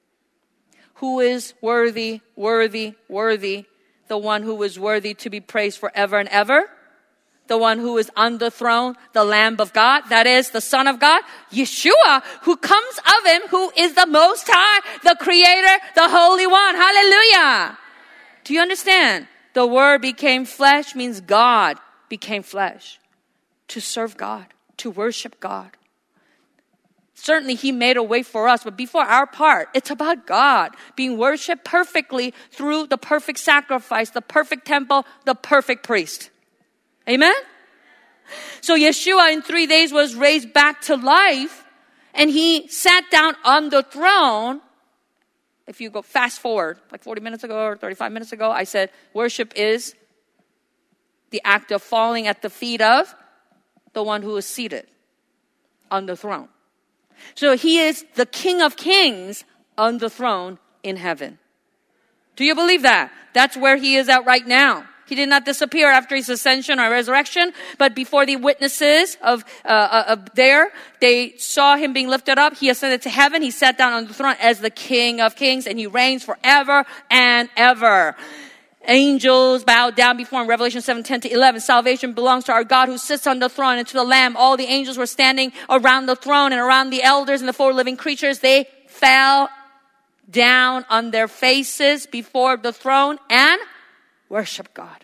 Who is worthy, worthy, worthy? The one who is worthy to be praised forever and ever? the one who is on the throne, the Lamb of God, that is the Son of God, Yeshua, who comes of him, who is the Most High, the Creator, the Holy One. Hallelujah. Do you understand? The Word became flesh means God became flesh to serve God, to worship God. Certainly, He made a way for us, but before our part, it's about God being worshiped perfectly through the perfect sacrifice, the perfect temple, the perfect priest. Amen? So Yeshua in 3 days was raised back to life, and He sat down on the throne. If you go fast forward, like 40 minutes ago or 35 minutes ago, I said worship is the act of falling at the feet of the one who is seated on the throne. So He is the King of Kings on the throne in heaven. Do you believe that? That's where He is at right now. He did not disappear after His ascension or resurrection, but before the witnesses of there, they saw Him being lifted up. He ascended to heaven. He sat down on the throne as the King of Kings, and He reigns forever and ever. Angels bowed down before Him. Revelation 7:10-11. Salvation belongs to our God who sits on the throne and to the Lamb. All the angels were standing around the throne and around the elders and the 4 living creatures. They fell down on their faces before the throne and worship God.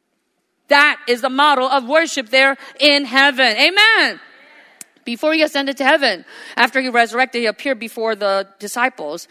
That is the model of worship there in heaven. Amen. Before He ascended to heaven, after He resurrected, He appeared before the disciples.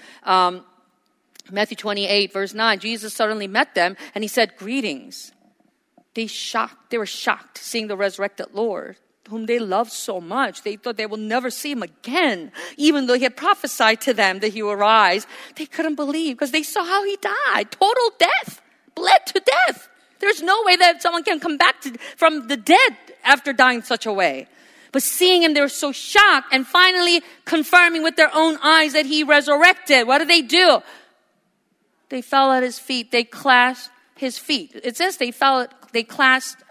Matthew 28, verse 9, Jesus suddenly met them and He said, greetings. They were shocked seeing the resurrected Lord, whom they loved so much. They thought they will never see Him again. Even though He had prophesied to them that He would rise, they couldn't believe because they saw how He died. Total death. Bled to death. There's no way that someone can come back from the dead after dying such a way. But seeing Him, they were so shocked, and finally confirming with their own eyes that He resurrected. What do? They fell at His feet. They clasped His feet. It says they clasped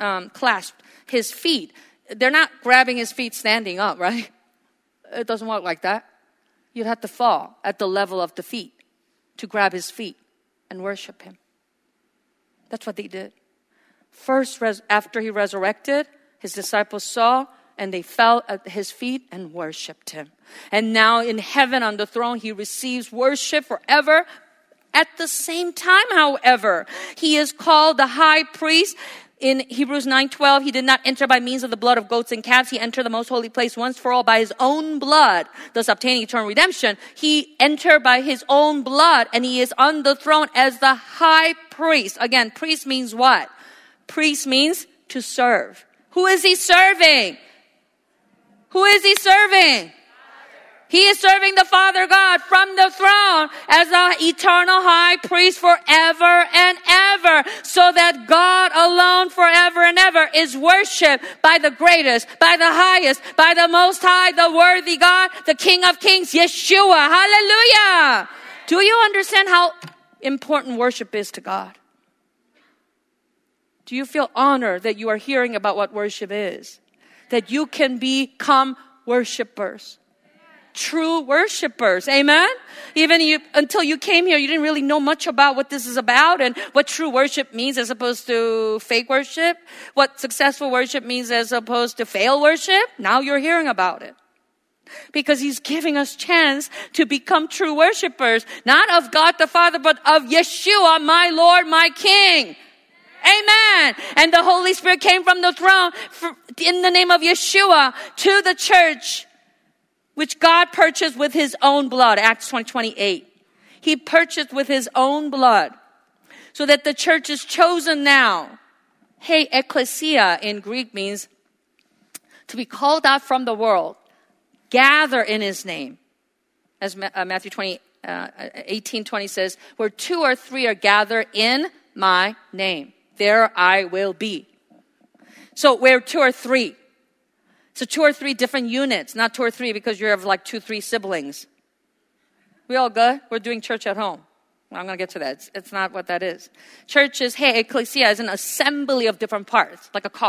His feet. They're not grabbing His feet standing up, right? It doesn't work like that. You'd have to fall at the level of the feet to grab His feet and worship Him. That's what they did. First, after He resurrected, His disciples saw and they fell at His feet and worshiped Him. And now in heaven on the throne, He receives worship forever. At the same time, however, He is called the high priest. In Hebrews 9:12, He did not enter by means of the blood of goats and calves. He entered the most holy place once for all by His own blood, thus obtaining eternal redemption. He entered by His own blood, and He is on the throne as the high priest. Again, priest means what? Priest means to serve. Who is He serving? Who is He serving? He is serving the Father God from the throne as the eternal high priest forever and ever, so that God alone forever and ever is worshipped by the greatest, by the highest, by the most high, the worthy God, the King of Kings, Yeshua. Hallelujah. Do you understand how important worship is to God? Do you feel honored that you are hearing about what worship is? That you can become worshipers. True worshipers. Amen? Even until you came here, you didn't really know much about what this is about and what true worship means as opposed to fake worship, what successful worship means as opposed to fail worship. Now you're hearing about it. Because He's giving us chance to become true worshipers, not of God the Father, but of Yeshua, my Lord, my King. Amen. And the Holy Spirit came from the throne in the name of Yeshua to the church, which God purchased with His own blood. Acts 20:28. He purchased with His own blood so that the church is chosen now. Hey, ecclesia in Greek means to be called out from the world. Gather in His name. As Matthew 18:20 says, where 2 or 3 are gathered in my name, there I will be. So where 2 or 3. So 2 or 3 different units, not 2 or 3 because you have like 2, 3 siblings. We all good? We're doing church at home. I'm going to get to that. It's not what that is. Church is, hey, ecclesia is an assembly of different parts, like a car.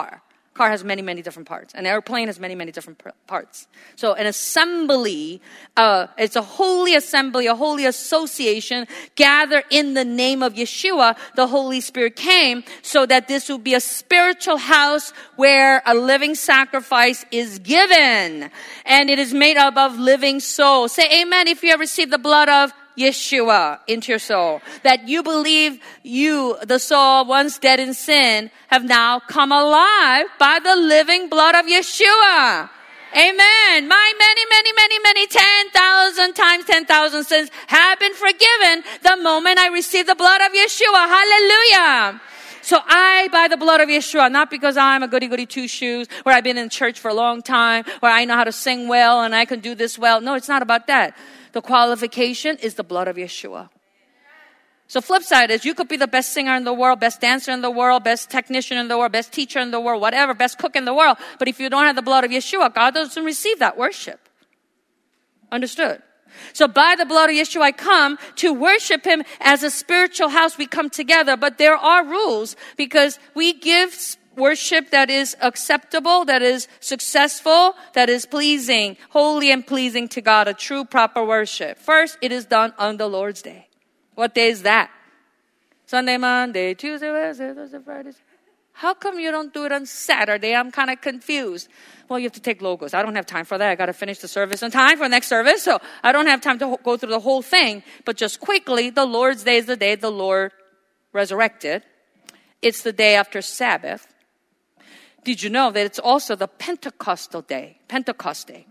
Car has many, many different parts. An airplane has many, many different parts. So an assembly, it's a holy assembly, a holy association, gather in the name of Yeshua. The Holy Spirit came so that this will be a spiritual house where a living sacrifice is given. And it is made up of living souls. Say amen if you have received the blood of Yeshua into your soul. That you believe you, the soul once dead in sin, have now come alive by the living blood of Yeshua. Amen. My many 10,000 times 10,000 sins have been forgiven the moment I received the blood of Yeshua. Hallelujah. So I, by the blood of Yeshua, not because I'm a goody-goody two-shoes, or I've been in church for a long time, or I know how to sing well and I can do this well. No, it's not about that. The qualification is the blood of Yeshua. So flip side is you could be the best singer in the world, best dancer in the world, best technician in the world, best teacher in the world, whatever, best cook in the world. But if you don't have the blood of Yeshua, God doesn't receive that worship. Understood? So by the blood of Yeshua, I come to worship Him as a spiritual house. We come together, but there are rules because we give worship that is acceptable, that is successful, that is pleasing, holy and pleasing to God, a true, proper worship. First, it is done on the Lord's Day. What day is that? Sunday, Monday, Tuesday, Wednesday, Thursday, Friday. How come you don't do it on Saturday? I'm kind of confused. Well, you have to take logos. I don't have time for that. I got to finish the service on time for the next service. So I don't have time to go through the whole thing. But just quickly, the Lord's Day is the day the Lord resurrected. It's the day after Sabbath. Did you know that it's also the Pentecostal day? Pentecost Day.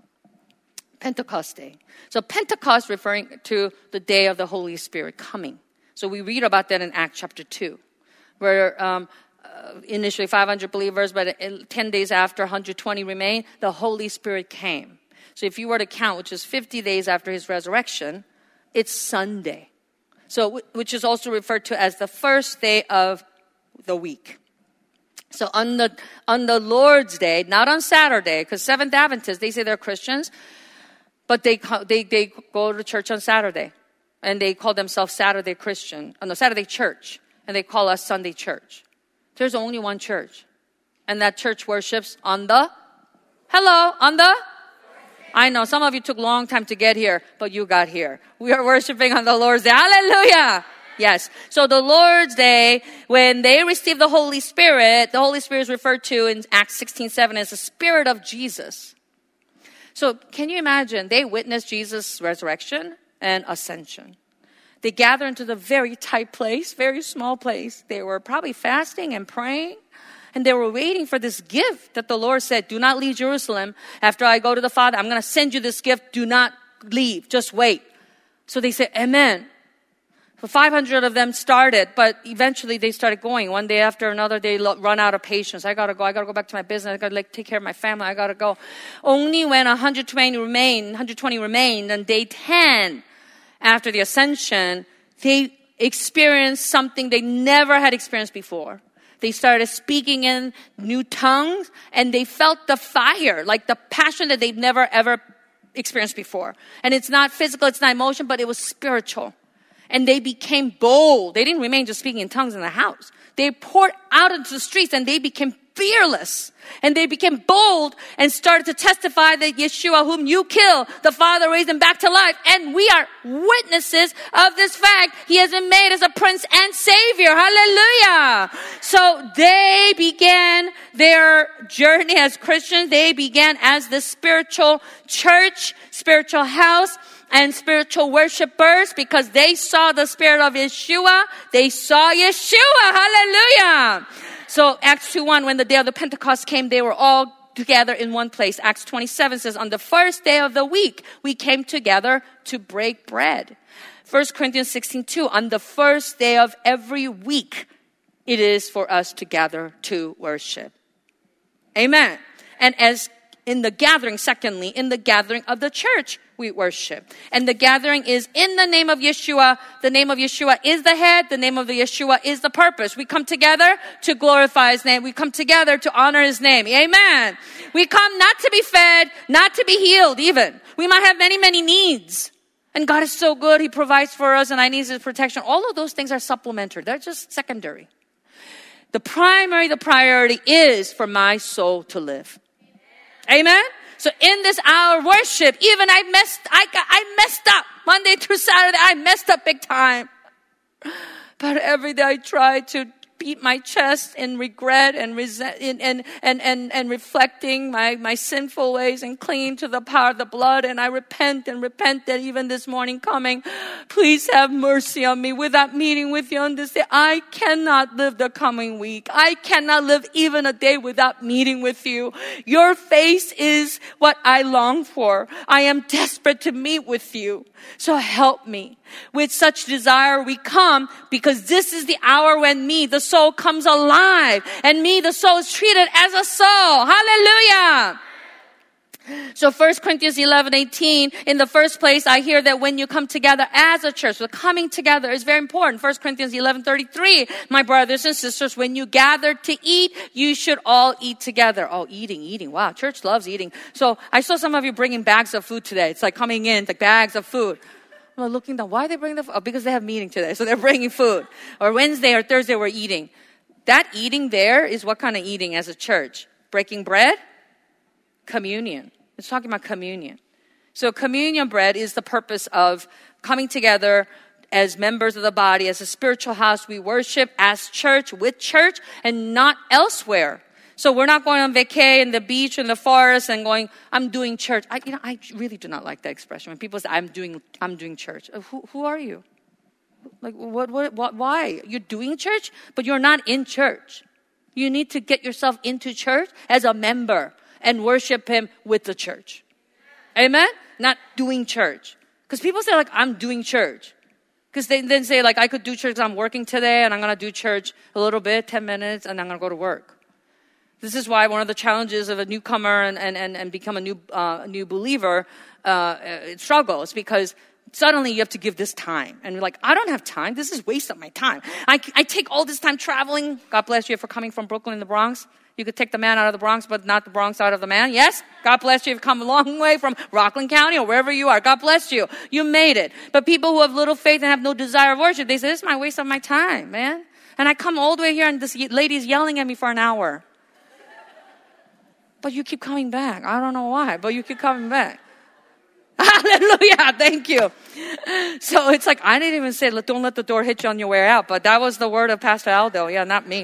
So Pentecost referring to the day of the Holy Spirit coming. So we read about that in Acts chapter 2, where initially 500 believers, but 10 days after 120 remained, the Holy Spirit came. So if you were to count, which is 50 days after His resurrection, it's Sunday. So which is also referred to as the first day of the week. So on the Lord's Day, not on Saturday, because Seventh Adventists, they say they're Christians, but they go to church on Saturday, and they call themselves Saturday Christian, Saturday Church, and they call us Sunday Church. There's only one church, and that church worships on the I know some of you took a long time to get here, but you got here. We are worshiping on the Lord's Day. Hallelujah. Yes. So the Lord's Day, when they receive the Holy Spirit is referred to in Acts 16:7 as the Spirit of Jesus. So can you imagine? They witnessed Jesus' resurrection and ascension. They gathered into the very tight place, very small place. They were probably fasting and praying. And they were waiting for this gift that the Lord said, do not leave Jerusalem. After I go to the Father, I'm going to send you this gift. Do not leave. Just wait. So they said, amen. So 500 of them started, but eventually they started going. One day after another, they run out of patience. I gotta go back to my business. I gotta take care of my family. I gotta go. Only when 120 remained on day 10 after the ascension, they experienced something they never had experienced before. They started speaking in new tongues, and they felt the fire, like the passion that they've never ever experienced before. And it's not physical, it's not emotion, but it was spiritual. And they became bold. They didn't remain just speaking in tongues in the house. They poured out into the streets and they became fearless. And they became bold and started to testify that Yeshua, whom you killed, the Father raised him back to life. And we are witnesses of this fact. He has been made as a Prince and Savior. Hallelujah. So they began their journey as Christians. They began as the spiritual church, spiritual house, and spiritual worshipers because they saw the Spirit of Yeshua. They saw Yeshua. Hallelujah. So Acts 2:1, when the day of the Pentecost came, they were all together in one place. Acts 27 says, on the first day of the week, we came together to break bread. 1 Corinthians 16:2, on the first day of every week, it is for us to gather to worship. Amen. And as in the gathering, secondly, in the gathering of the church, we worship. And the gathering is in the name of Yeshua. The name of Yeshua is the head. The name of the Yeshua is the purpose. We come together to glorify His name. We come together to honor His name. Amen. We come not to be fed, not to be healed even. We might have many, many needs. And God is so good. He provides for us and I need His protection. All of those things are supplementary. They're just secondary. The priority is for my soul to live. Amen? So in this hour of worship, even I messed up. Monday through Saturday, I messed up big time. But every day I try to beat my chest in regret and reflecting my sinful ways and clinging to the power of the blood. And I repent that even this morning coming, please have mercy on me without meeting with you on this day. I cannot live the coming week. I cannot live even a day without meeting with you. Your face is what I long for. I am desperate to meet with you. So help me. With such desire we come, because this is the hour when me, the soul, comes alive. And me, the soul, is treated as a soul. Hallelujah. So 1 Corinthians 11:18, in the first place, I hear that when you come together as a church, the coming together is very important. 1 Corinthians 11:33, my brothers and sisters, when you gather to eat, you should all eat together. Oh, eating. Wow, church loves eating. So I saw some of you bringing bags of food today. It's like coming in, like bags of food. I'm looking down. Why are they bringing the food? Oh, because they have meeting today, so they're bringing food. Or Wednesday or Thursday, we're eating. That eating there is what kind of eating as a church? Breaking bread? Communion. It's talking about communion. So communion bread is the purpose of coming together as members of the body, as a spiritual house. We worship as church, with church, and not elsewhere. So we're not going on vacay in the beach, in the forest, and going, I'm doing church. I really do not like that expression. When people say, I'm doing church. Who are you? Like, what, why? You're doing church, but you're not in church. You need to get yourself into church as a member and worship Him with the church. Amen? Not doing church. Because people say, like, I'm doing church. Because they then say, like, I could do church, I'm working today, and I'm going to do church a little bit, 10 minutes, and I'm going to go to work. This is why one of the challenges of a newcomer and become a new believer struggles, because suddenly you have to give this time. And you're like, I don't have time. This is waste of my time. I take all this time traveling. God bless you for coming from Brooklyn in the Bronx. You could take the man out of the Bronx, but not the Bronx out of the man. Yes? God bless you. You've come a long way from Rockland County or wherever you are. God bless you. You made it. But people who have little faith and have no desire of worship, they say, this is my waste of my time, man. And I come all the way here and this lady's yelling at me for an hour. But you keep coming back. I don't know why, but you keep coming back. Hallelujah. Thank you. So it's like, I didn't even say, don't let the door hit you on your way out. But that was the word of Pastor Aldo. Yeah, not me.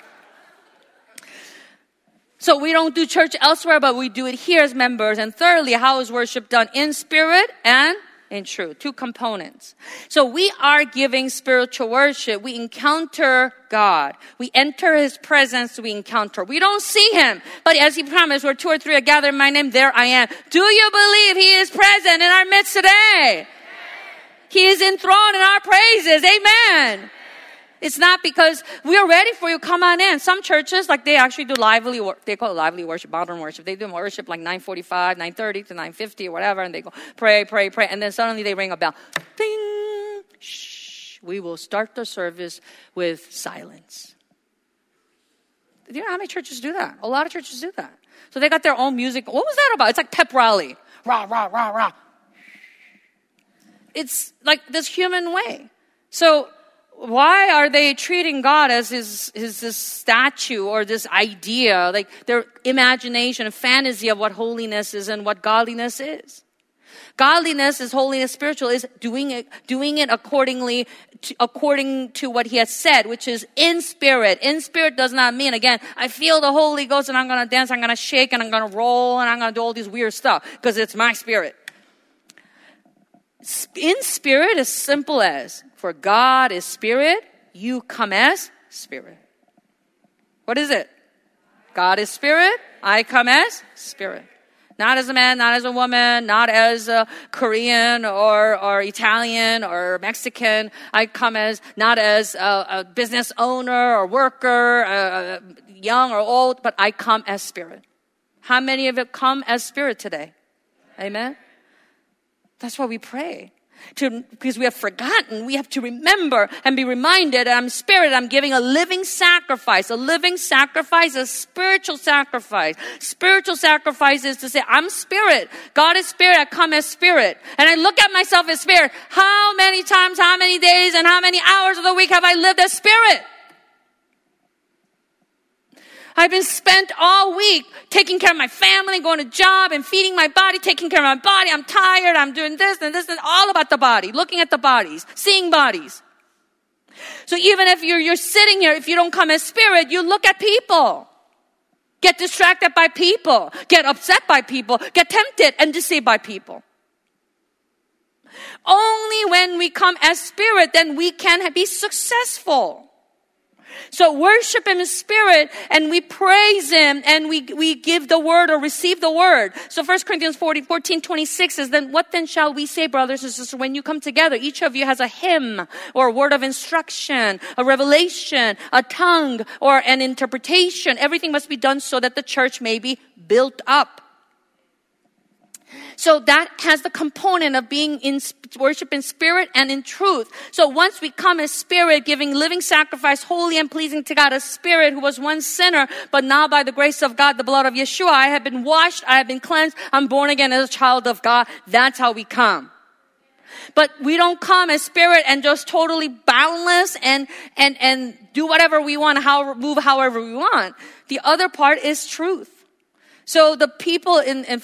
So we don't do church elsewhere, but we do it here as members. And thirdly, how is worship done? In spirit and in truth. Two components. So we are giving spiritual worship. We encounter God. We enter His presence. We encounter. We don't see Him. But as He promised, where 2 or 3 are gathered in my name, there I am. Do you believe He is present in our midst today? He is enthroned in our praises. Amen. It's not because we are ready for you. Come on in. Some churches, like they actually do lively work. They call it lively worship, modern worship. They do worship like 9:45, 9:30 to 9:50 or whatever. And they go pray. And then suddenly they ring a bell. Ding. Shh. We will start the service with silence. Do you know how many churches do that? A lot of churches do that. So they got their own music. What was that about? It's like pep rally. Rah, rah, rah, rah. It's like this human way. So why are they treating God as this statue or this idea, like their imagination and fantasy of what holiness is and what godliness is? Godliness is holiness, spiritual is doing it according to what He has said, which is in spirit. In spirit does not mean, again, I feel the Holy Ghost and I'm going to dance, I'm going to shake and I'm going to roll and I'm going to do all these weird stuff because it's my spirit. In spirit is simple as, for God is spirit, you come as spirit. What is it? God is spirit, I come as spirit. Not as a man, not as a woman, not as a Korean or Italian or Mexican. I come as, not as a business owner or worker, young or old, but I come as spirit. How many of you come as spirit today? Amen? That's why we pray. Because we have forgotten, we have to remember and be reminded that I'm spirit, I'm giving a living sacrifice. A living sacrifice, a spiritual sacrifice. Spiritual sacrifice is to say, I'm spirit. God is spirit, I come as spirit. And I look at myself as spirit. How many times, how many days, and how many hours of the week have I lived as spirit? I've been spent all week taking care of my family, going to job and feeding my body, taking care of my body. I'm tired. I'm doing this and this and all about the body, looking at the bodies, seeing bodies. So even if you're sitting here, if you don't come as spirit, you look at people. Get distracted by people. Get upset by people. Get tempted and deceived by people. Only when we come as spirit, then we can be successful. So worship Him in spirit and we praise Him and we give the word or receive the word. So 1 Corinthians 14:26 says, then what then shall we say, brothers and sisters, when you come together? Each of you has a hymn or a word of instruction, a revelation, a tongue or an interpretation. Everything must be done so that the church may be built up. So that has the component of being in worship in spirit and in truth. So once we come as spirit, giving living sacrifice, holy and pleasing to God, a spirit who was once sinner, but now by the grace of God, the blood of Yeshua, I have been washed, I have been cleansed, I'm born again as a child of God. That's how we come. But we don't come as spirit and just totally boundless and do whatever we want, move however we want. The other part is truth. So the people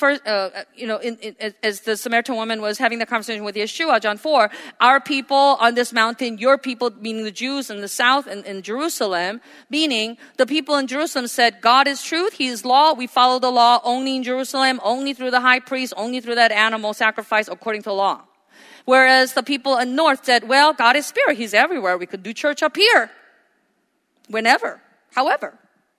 as the Samaritan woman was having the conversation with Yeshua, John 4, our people on this mountain, your people, meaning the Jews in the south and in Jerusalem, meaning the people in Jerusalem said, God is truth, He is law, we follow the law only in Jerusalem, only through the high priest, only through that animal sacrifice according to law. Whereas the people in north said, well, God is spirit, He's everywhere, we could do church up here, whenever, however.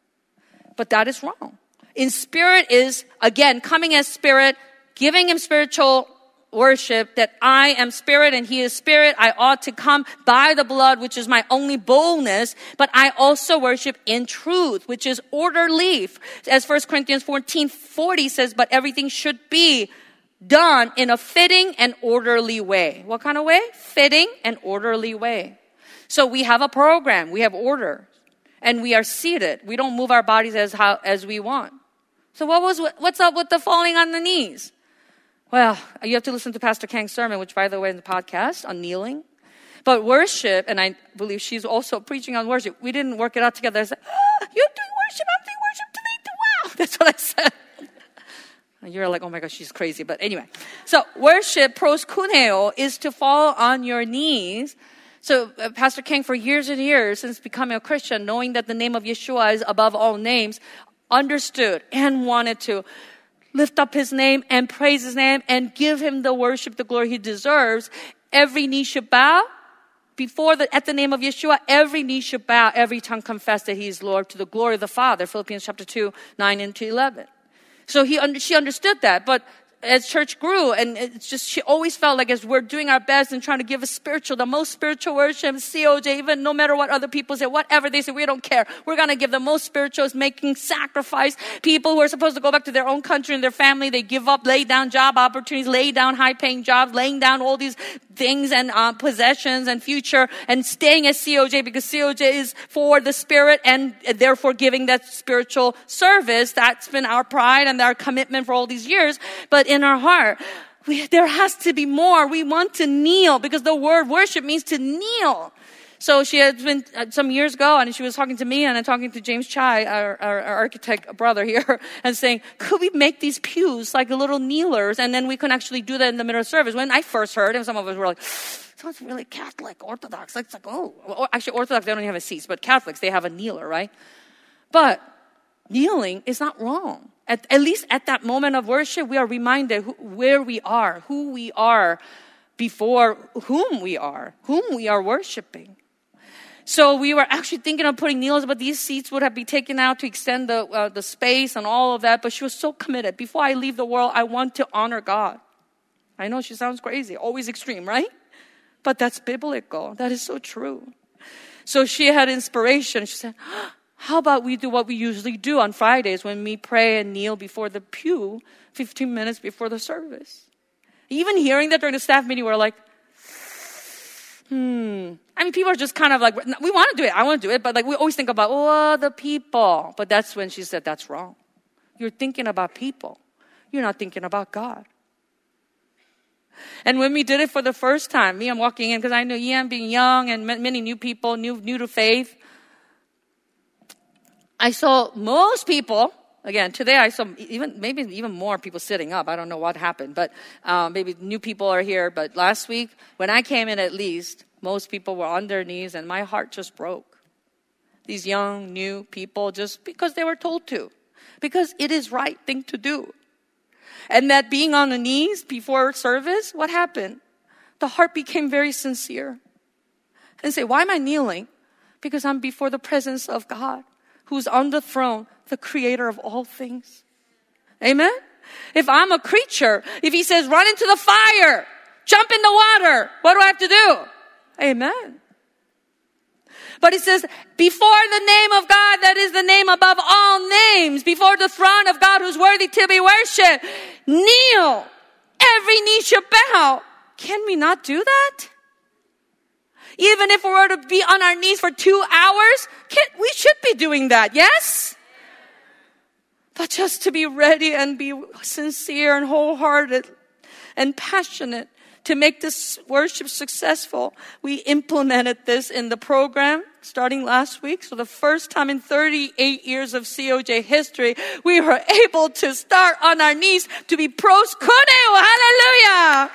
But that is wrong. In spirit is, again, coming as spirit, giving Him spiritual worship, that I am spirit and He is spirit. I ought to come by the blood, which is my only boldness, but I also worship in truth, which is orderly. As 1 Corinthians 14:40 says, but everything should be done in a fitting and orderly way. What kind of way? Fitting and orderly way. So we have a program, we have order, and we are seated. We don't move our bodies as we want. So what's up with the falling on the knees? Well, you have to listen to Pastor Kang's sermon, which by the way in the podcast on kneeling. But worship, and I believe she's also preaching on worship. We didn't work it out together. I said, you're doing worship, I'm doing worship today too. Wow. That's what I said. You're like, oh my gosh, she's crazy. But anyway. So worship, proskuneo, is to fall on your knees. So Pastor Kang, for years and years, since becoming a Christian, knowing that the name of Yeshua is above all names, understood and wanted to lift up His name and praise His name and give Him the worship, the glory He deserves. Every knee should bow at the name of Yeshua. Every knee should bow, every tongue confess that He is Lord to the glory of the Father. Philippians chapter 2, 9 and 11. So she understood that, but as church grew, and it's just, she always felt like as we're doing our best and trying to give the most spiritual worship, COJ, even no matter what other people say, whatever they say, we don't care. We're going to give the most spiritual, making sacrifice. People who are supposed to go back to their own country and their family, they give up, lay down job opportunities, lay down high-paying jobs, laying down all these things and possessions and future, and staying as COJ because COJ is for the spirit and therefore giving that spiritual service. That's been our pride and our commitment for all these years. But in our heart, there has to be more. We want to kneel because the word worship means to kneel. So she had been some years ago, and she was talking to me and I'm talking to James Chai, our architect brother here, and saying, could we make these pews like the little kneelers, and then we can actually do that in the middle of service? When I first heard, and some of us were like, sounds really Catholic, Orthodox. It's like, oh, actually Orthodox, they don't even have a seat, but Catholics, they have a kneeler, right? But kneeling is not wrong. At least at that moment of worship, we are reminded where we are, who we are, before whom we are worshiping. So we were actually thinking of putting kneelers, but these seats would have been taken out to extend the space and all of that. But she was so committed. Before I leave the world, I want to honor God. I know she sounds crazy, always extreme, right? But that's biblical. That is so true. So she had inspiration. She said, how about we do what we usually do on Fridays when we pray and kneel before the pew 15 minutes before the service? Even hearing that during the staff meeting, we're like, I mean, people are just kind of like, we want to do it. I want to do it. But like, we always think about, the people. But that's when she said, that's wrong. You're thinking about people. You're not thinking about God. And when we did it for the first time, I'm walking in because I knew being young and many new people, new to faith. I saw most people, again, today I saw maybe even more people sitting up. I don't know what happened, but maybe new people are here. But last week, when I came in at least, most people were on their knees and my heart just broke. These young, new people, just because they were told to. Because it is right thing to do. And that being on the knees before service, what happened? The heart became very sincere. And say, why am I kneeling? Because I'm before the presence of God, who's on the throne, the creator of all things. Amen? If I'm a creature, if he says, run into the fire, jump in the water, what do I have to do? Amen. But it says, before the name of God, that is the name above all names, before the throne of God who's worthy to be worshipped, kneel. Every knee should bow. Can we not do that? Even if we were to be on our knees for 2 hours, we should be doing that, yes? But just to be ready and be sincere and wholehearted and passionate to make this worship successful, we implemented this in the program starting last week. So the first time in 38 years of COJ history, we were able to start on our knees to be proskuneo. Hallelujah!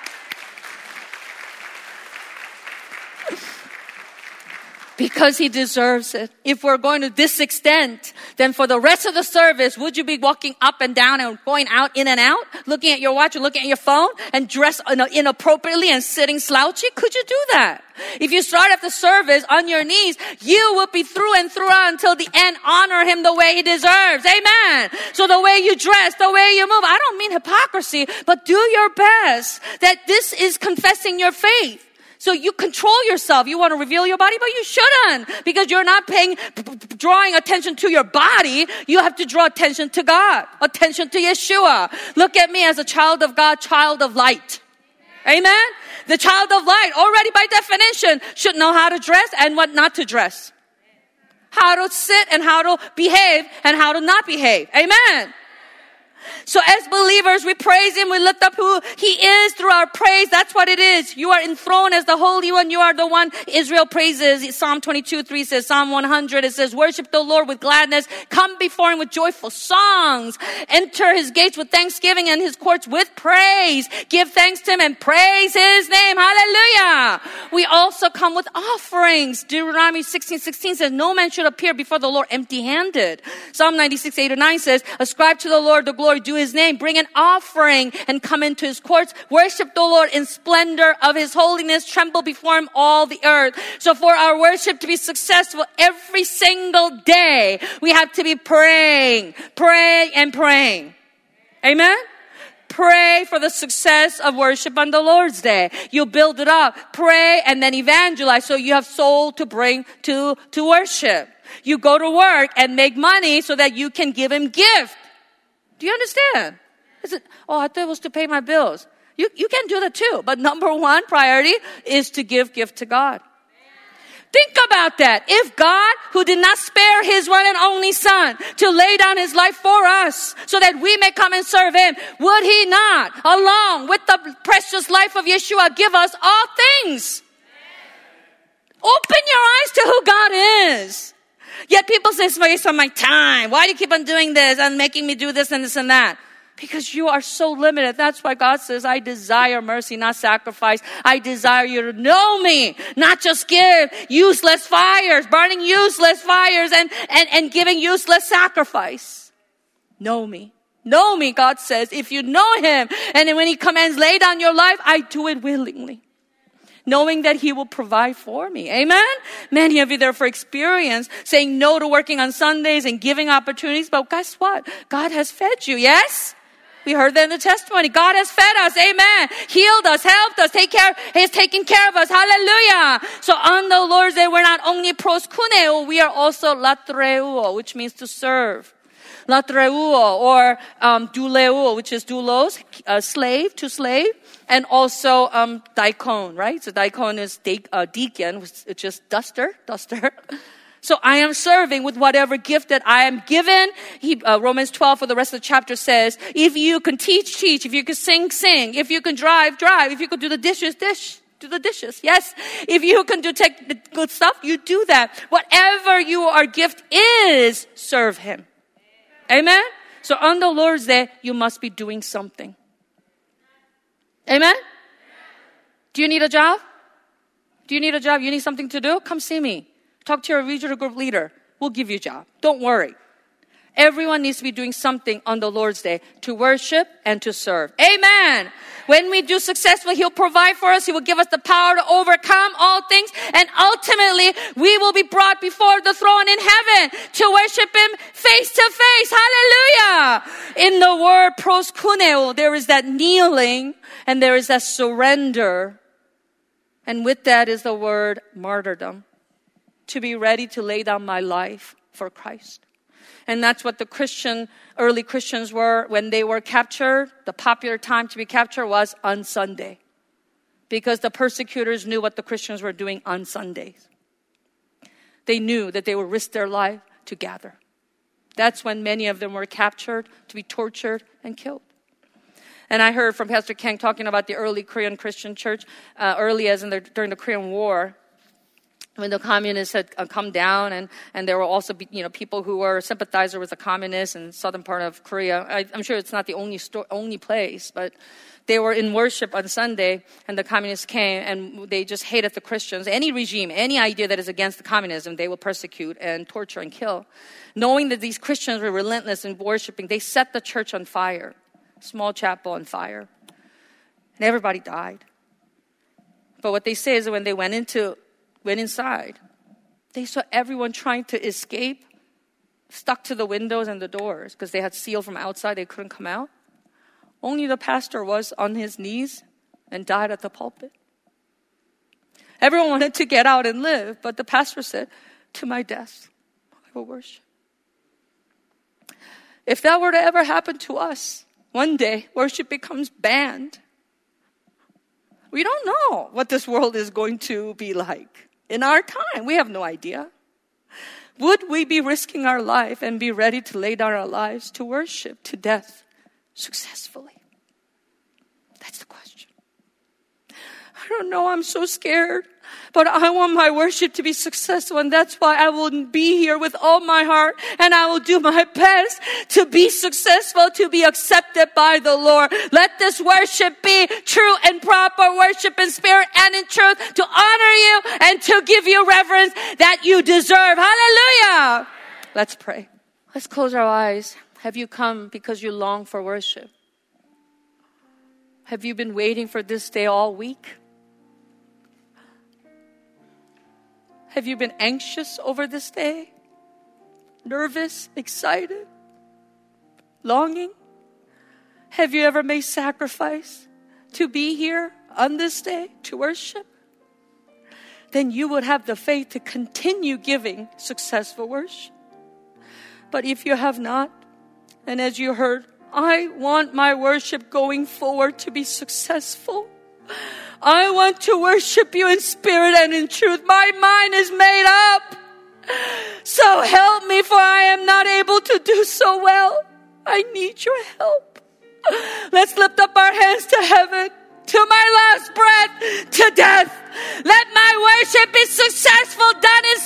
Because he deserves it. If we're going to this extent, then for the rest of the service, would you be walking up and down and going out, in and out, looking at your watch and looking at your phone and dressed inappropriately and sitting slouchy? Could you do that? If you start at the service on your knees, you will be through and throughout until the end. Honor him the way he deserves. Amen. So the way you dress, the way you move, I don't mean hypocrisy, but do your best that this is confessing your faith. So you control yourself. You want to reveal your body, but you shouldn't, because you're not drawing attention to your body. You have to draw attention to God, attention to Yeshua. Look at me as a child of God, child of light. Amen? The child of light, already by definition, should know how to dress and what not to dress. How to sit and how to behave and how to not behave. Amen? So as believers, we praise him, we lift up who he is through our praise. That's what it is. You are enthroned as the Holy One. You are the one Israel praises. Psalm 22:3 says, Psalm 100, it says, worship the Lord with gladness. Come before him with joyful songs. Enter his gates with thanksgiving and his courts with praise. Give thanks to him and praise his name. Hallelujah. We also come with offerings. Deuteronomy 16:16 says, no man should appear before the Lord empty-handed. Psalm 96:8-9 says, ascribe to the Lord the glory due his name. Bring an offering and come into his courts. Worship the Lord in splendor of his holiness. Tremble before him all the earth. So for our worship to be successful every single day, we have to be praying. Pray and praying. Amen? Pray for the success of worship on the Lord's Day. You build it up. Pray and then evangelize so you have soul to bring to worship. You go to work and make money so that you can give him gift. Do you understand? I thought it was to pay my bills. You can do that too. But number one priority is to give gift to God. Think about that. If God, who did not spare his one and only son to lay down his life for us so that we may come and serve him, would he not, along with the precious life of Yeshua, give us all things? Open your eyes to who God is. Yet people say, it's a waste of my time. Why do you keep on doing this and making me do this and this and that? Because you are so limited. That's why God says, I desire mercy, not sacrifice. I desire you to know me, not just give useless fires, burning useless fires and giving useless sacrifice. Know me. Know me, God says. If you know him, and then when he commands, lay down your life, I do it willingly. Knowing that he will provide for me. Amen? Many of you therefore experience saying no to working on Sundays and giving opportunities. But guess what? God has fed you. Yes? We heard that in the testimony. God has fed us. Amen. Healed us, helped us, he has taken care of us. Hallelujah. So on the Lord's Day, we're not only proskuneo, we are also latreuo, which means to serve. Latreuo or douleuo, which is doulos, slave, to slave. And also daikon, right? So daikon is deacon, which is duster. So I am serving with whatever gift that I am given. Romans 12 for the rest of the chapter says, if you can teach, if you can sing, if you can drive, if you can do the dishes, do the dishes. Yes, if you can do take the good stuff, you do that. Whatever your gift is, serve Him. Amen? So on the Lord's Day, you must be doing something. Amen? Do you need a job? Do you need a job? You need something to do? Come see me. Talk to your regional group leader. We'll give you a job. Don't worry. Everyone needs to be doing something on the Lord's Day to worship and to serve. Amen. When we do successfully, He'll provide for us. He will give us the power to overcome all things. And ultimately, we will be brought before the throne in heaven to worship Him face to face. Hallelujah. In the word proskuneo, there is that kneeling and there is that surrender. And with that is the word martyrdom. To be ready to lay down my life for Christ. And that's what the early Christians were when they were captured. The popular time to be captured was on Sunday. Because the persecutors knew what the Christians were doing on Sundays. They knew that they would risk their life to gather. That's when many of them were captured, to be tortured and killed. And I heard from Pastor Kang talking about the early Korean Christian church, during the Korean War. When the communists had come down, and there were also people who were sympathizers with the communists in southern part of Korea. I'm sure it's not the only place, but they were in worship on Sunday, and the communists came, and they just hated the Christians. Any regime, any idea that is against the communism, they will persecute and torture and kill. Knowing that these Christians were relentless in worshiping, they set the church on fire, small chapel on fire, and everybody died. But what they say is that when they went inside, they saw everyone trying to escape, stuck to the windows and the doors because they had sealed from outside, they couldn't come out. Only the pastor was on his knees and died at the pulpit. Everyone wanted to get out and live, but the pastor said, to my death, I will worship. If that were to ever happen to us, one day worship becomes banned. We don't know what this world is going to be like. In our time, we have no idea. Would we be risking our life and be ready to lay down our lives to worship to death successfully? That's the question. I don't know, I'm so scared. But I want my worship to be successful, and that's why I will be here with all my heart, and I will do my best to be successful, to be accepted by the Lord. Let this worship be true and proper worship in spirit and in truth, to honor you and to give you reverence that you deserve. Hallelujah! Let's pray. Let's close our eyes. Have you come because you long for worship? Have you been waiting for this day all week? Have you been anxious over this day? Nervous, excited, longing? Have you ever made sacrifice to be here on this day to worship? Then you would have the faith to continue giving successful worship. But if you have not, and as you heard, I want my worship going forward to be successful. I want to worship you in spirit and in truth. My mind is made up. So help me, for I am not able to do so well. I need your help. Let's lift up our hands to heaven. To my last breath, to death. Let my worship be successful, done in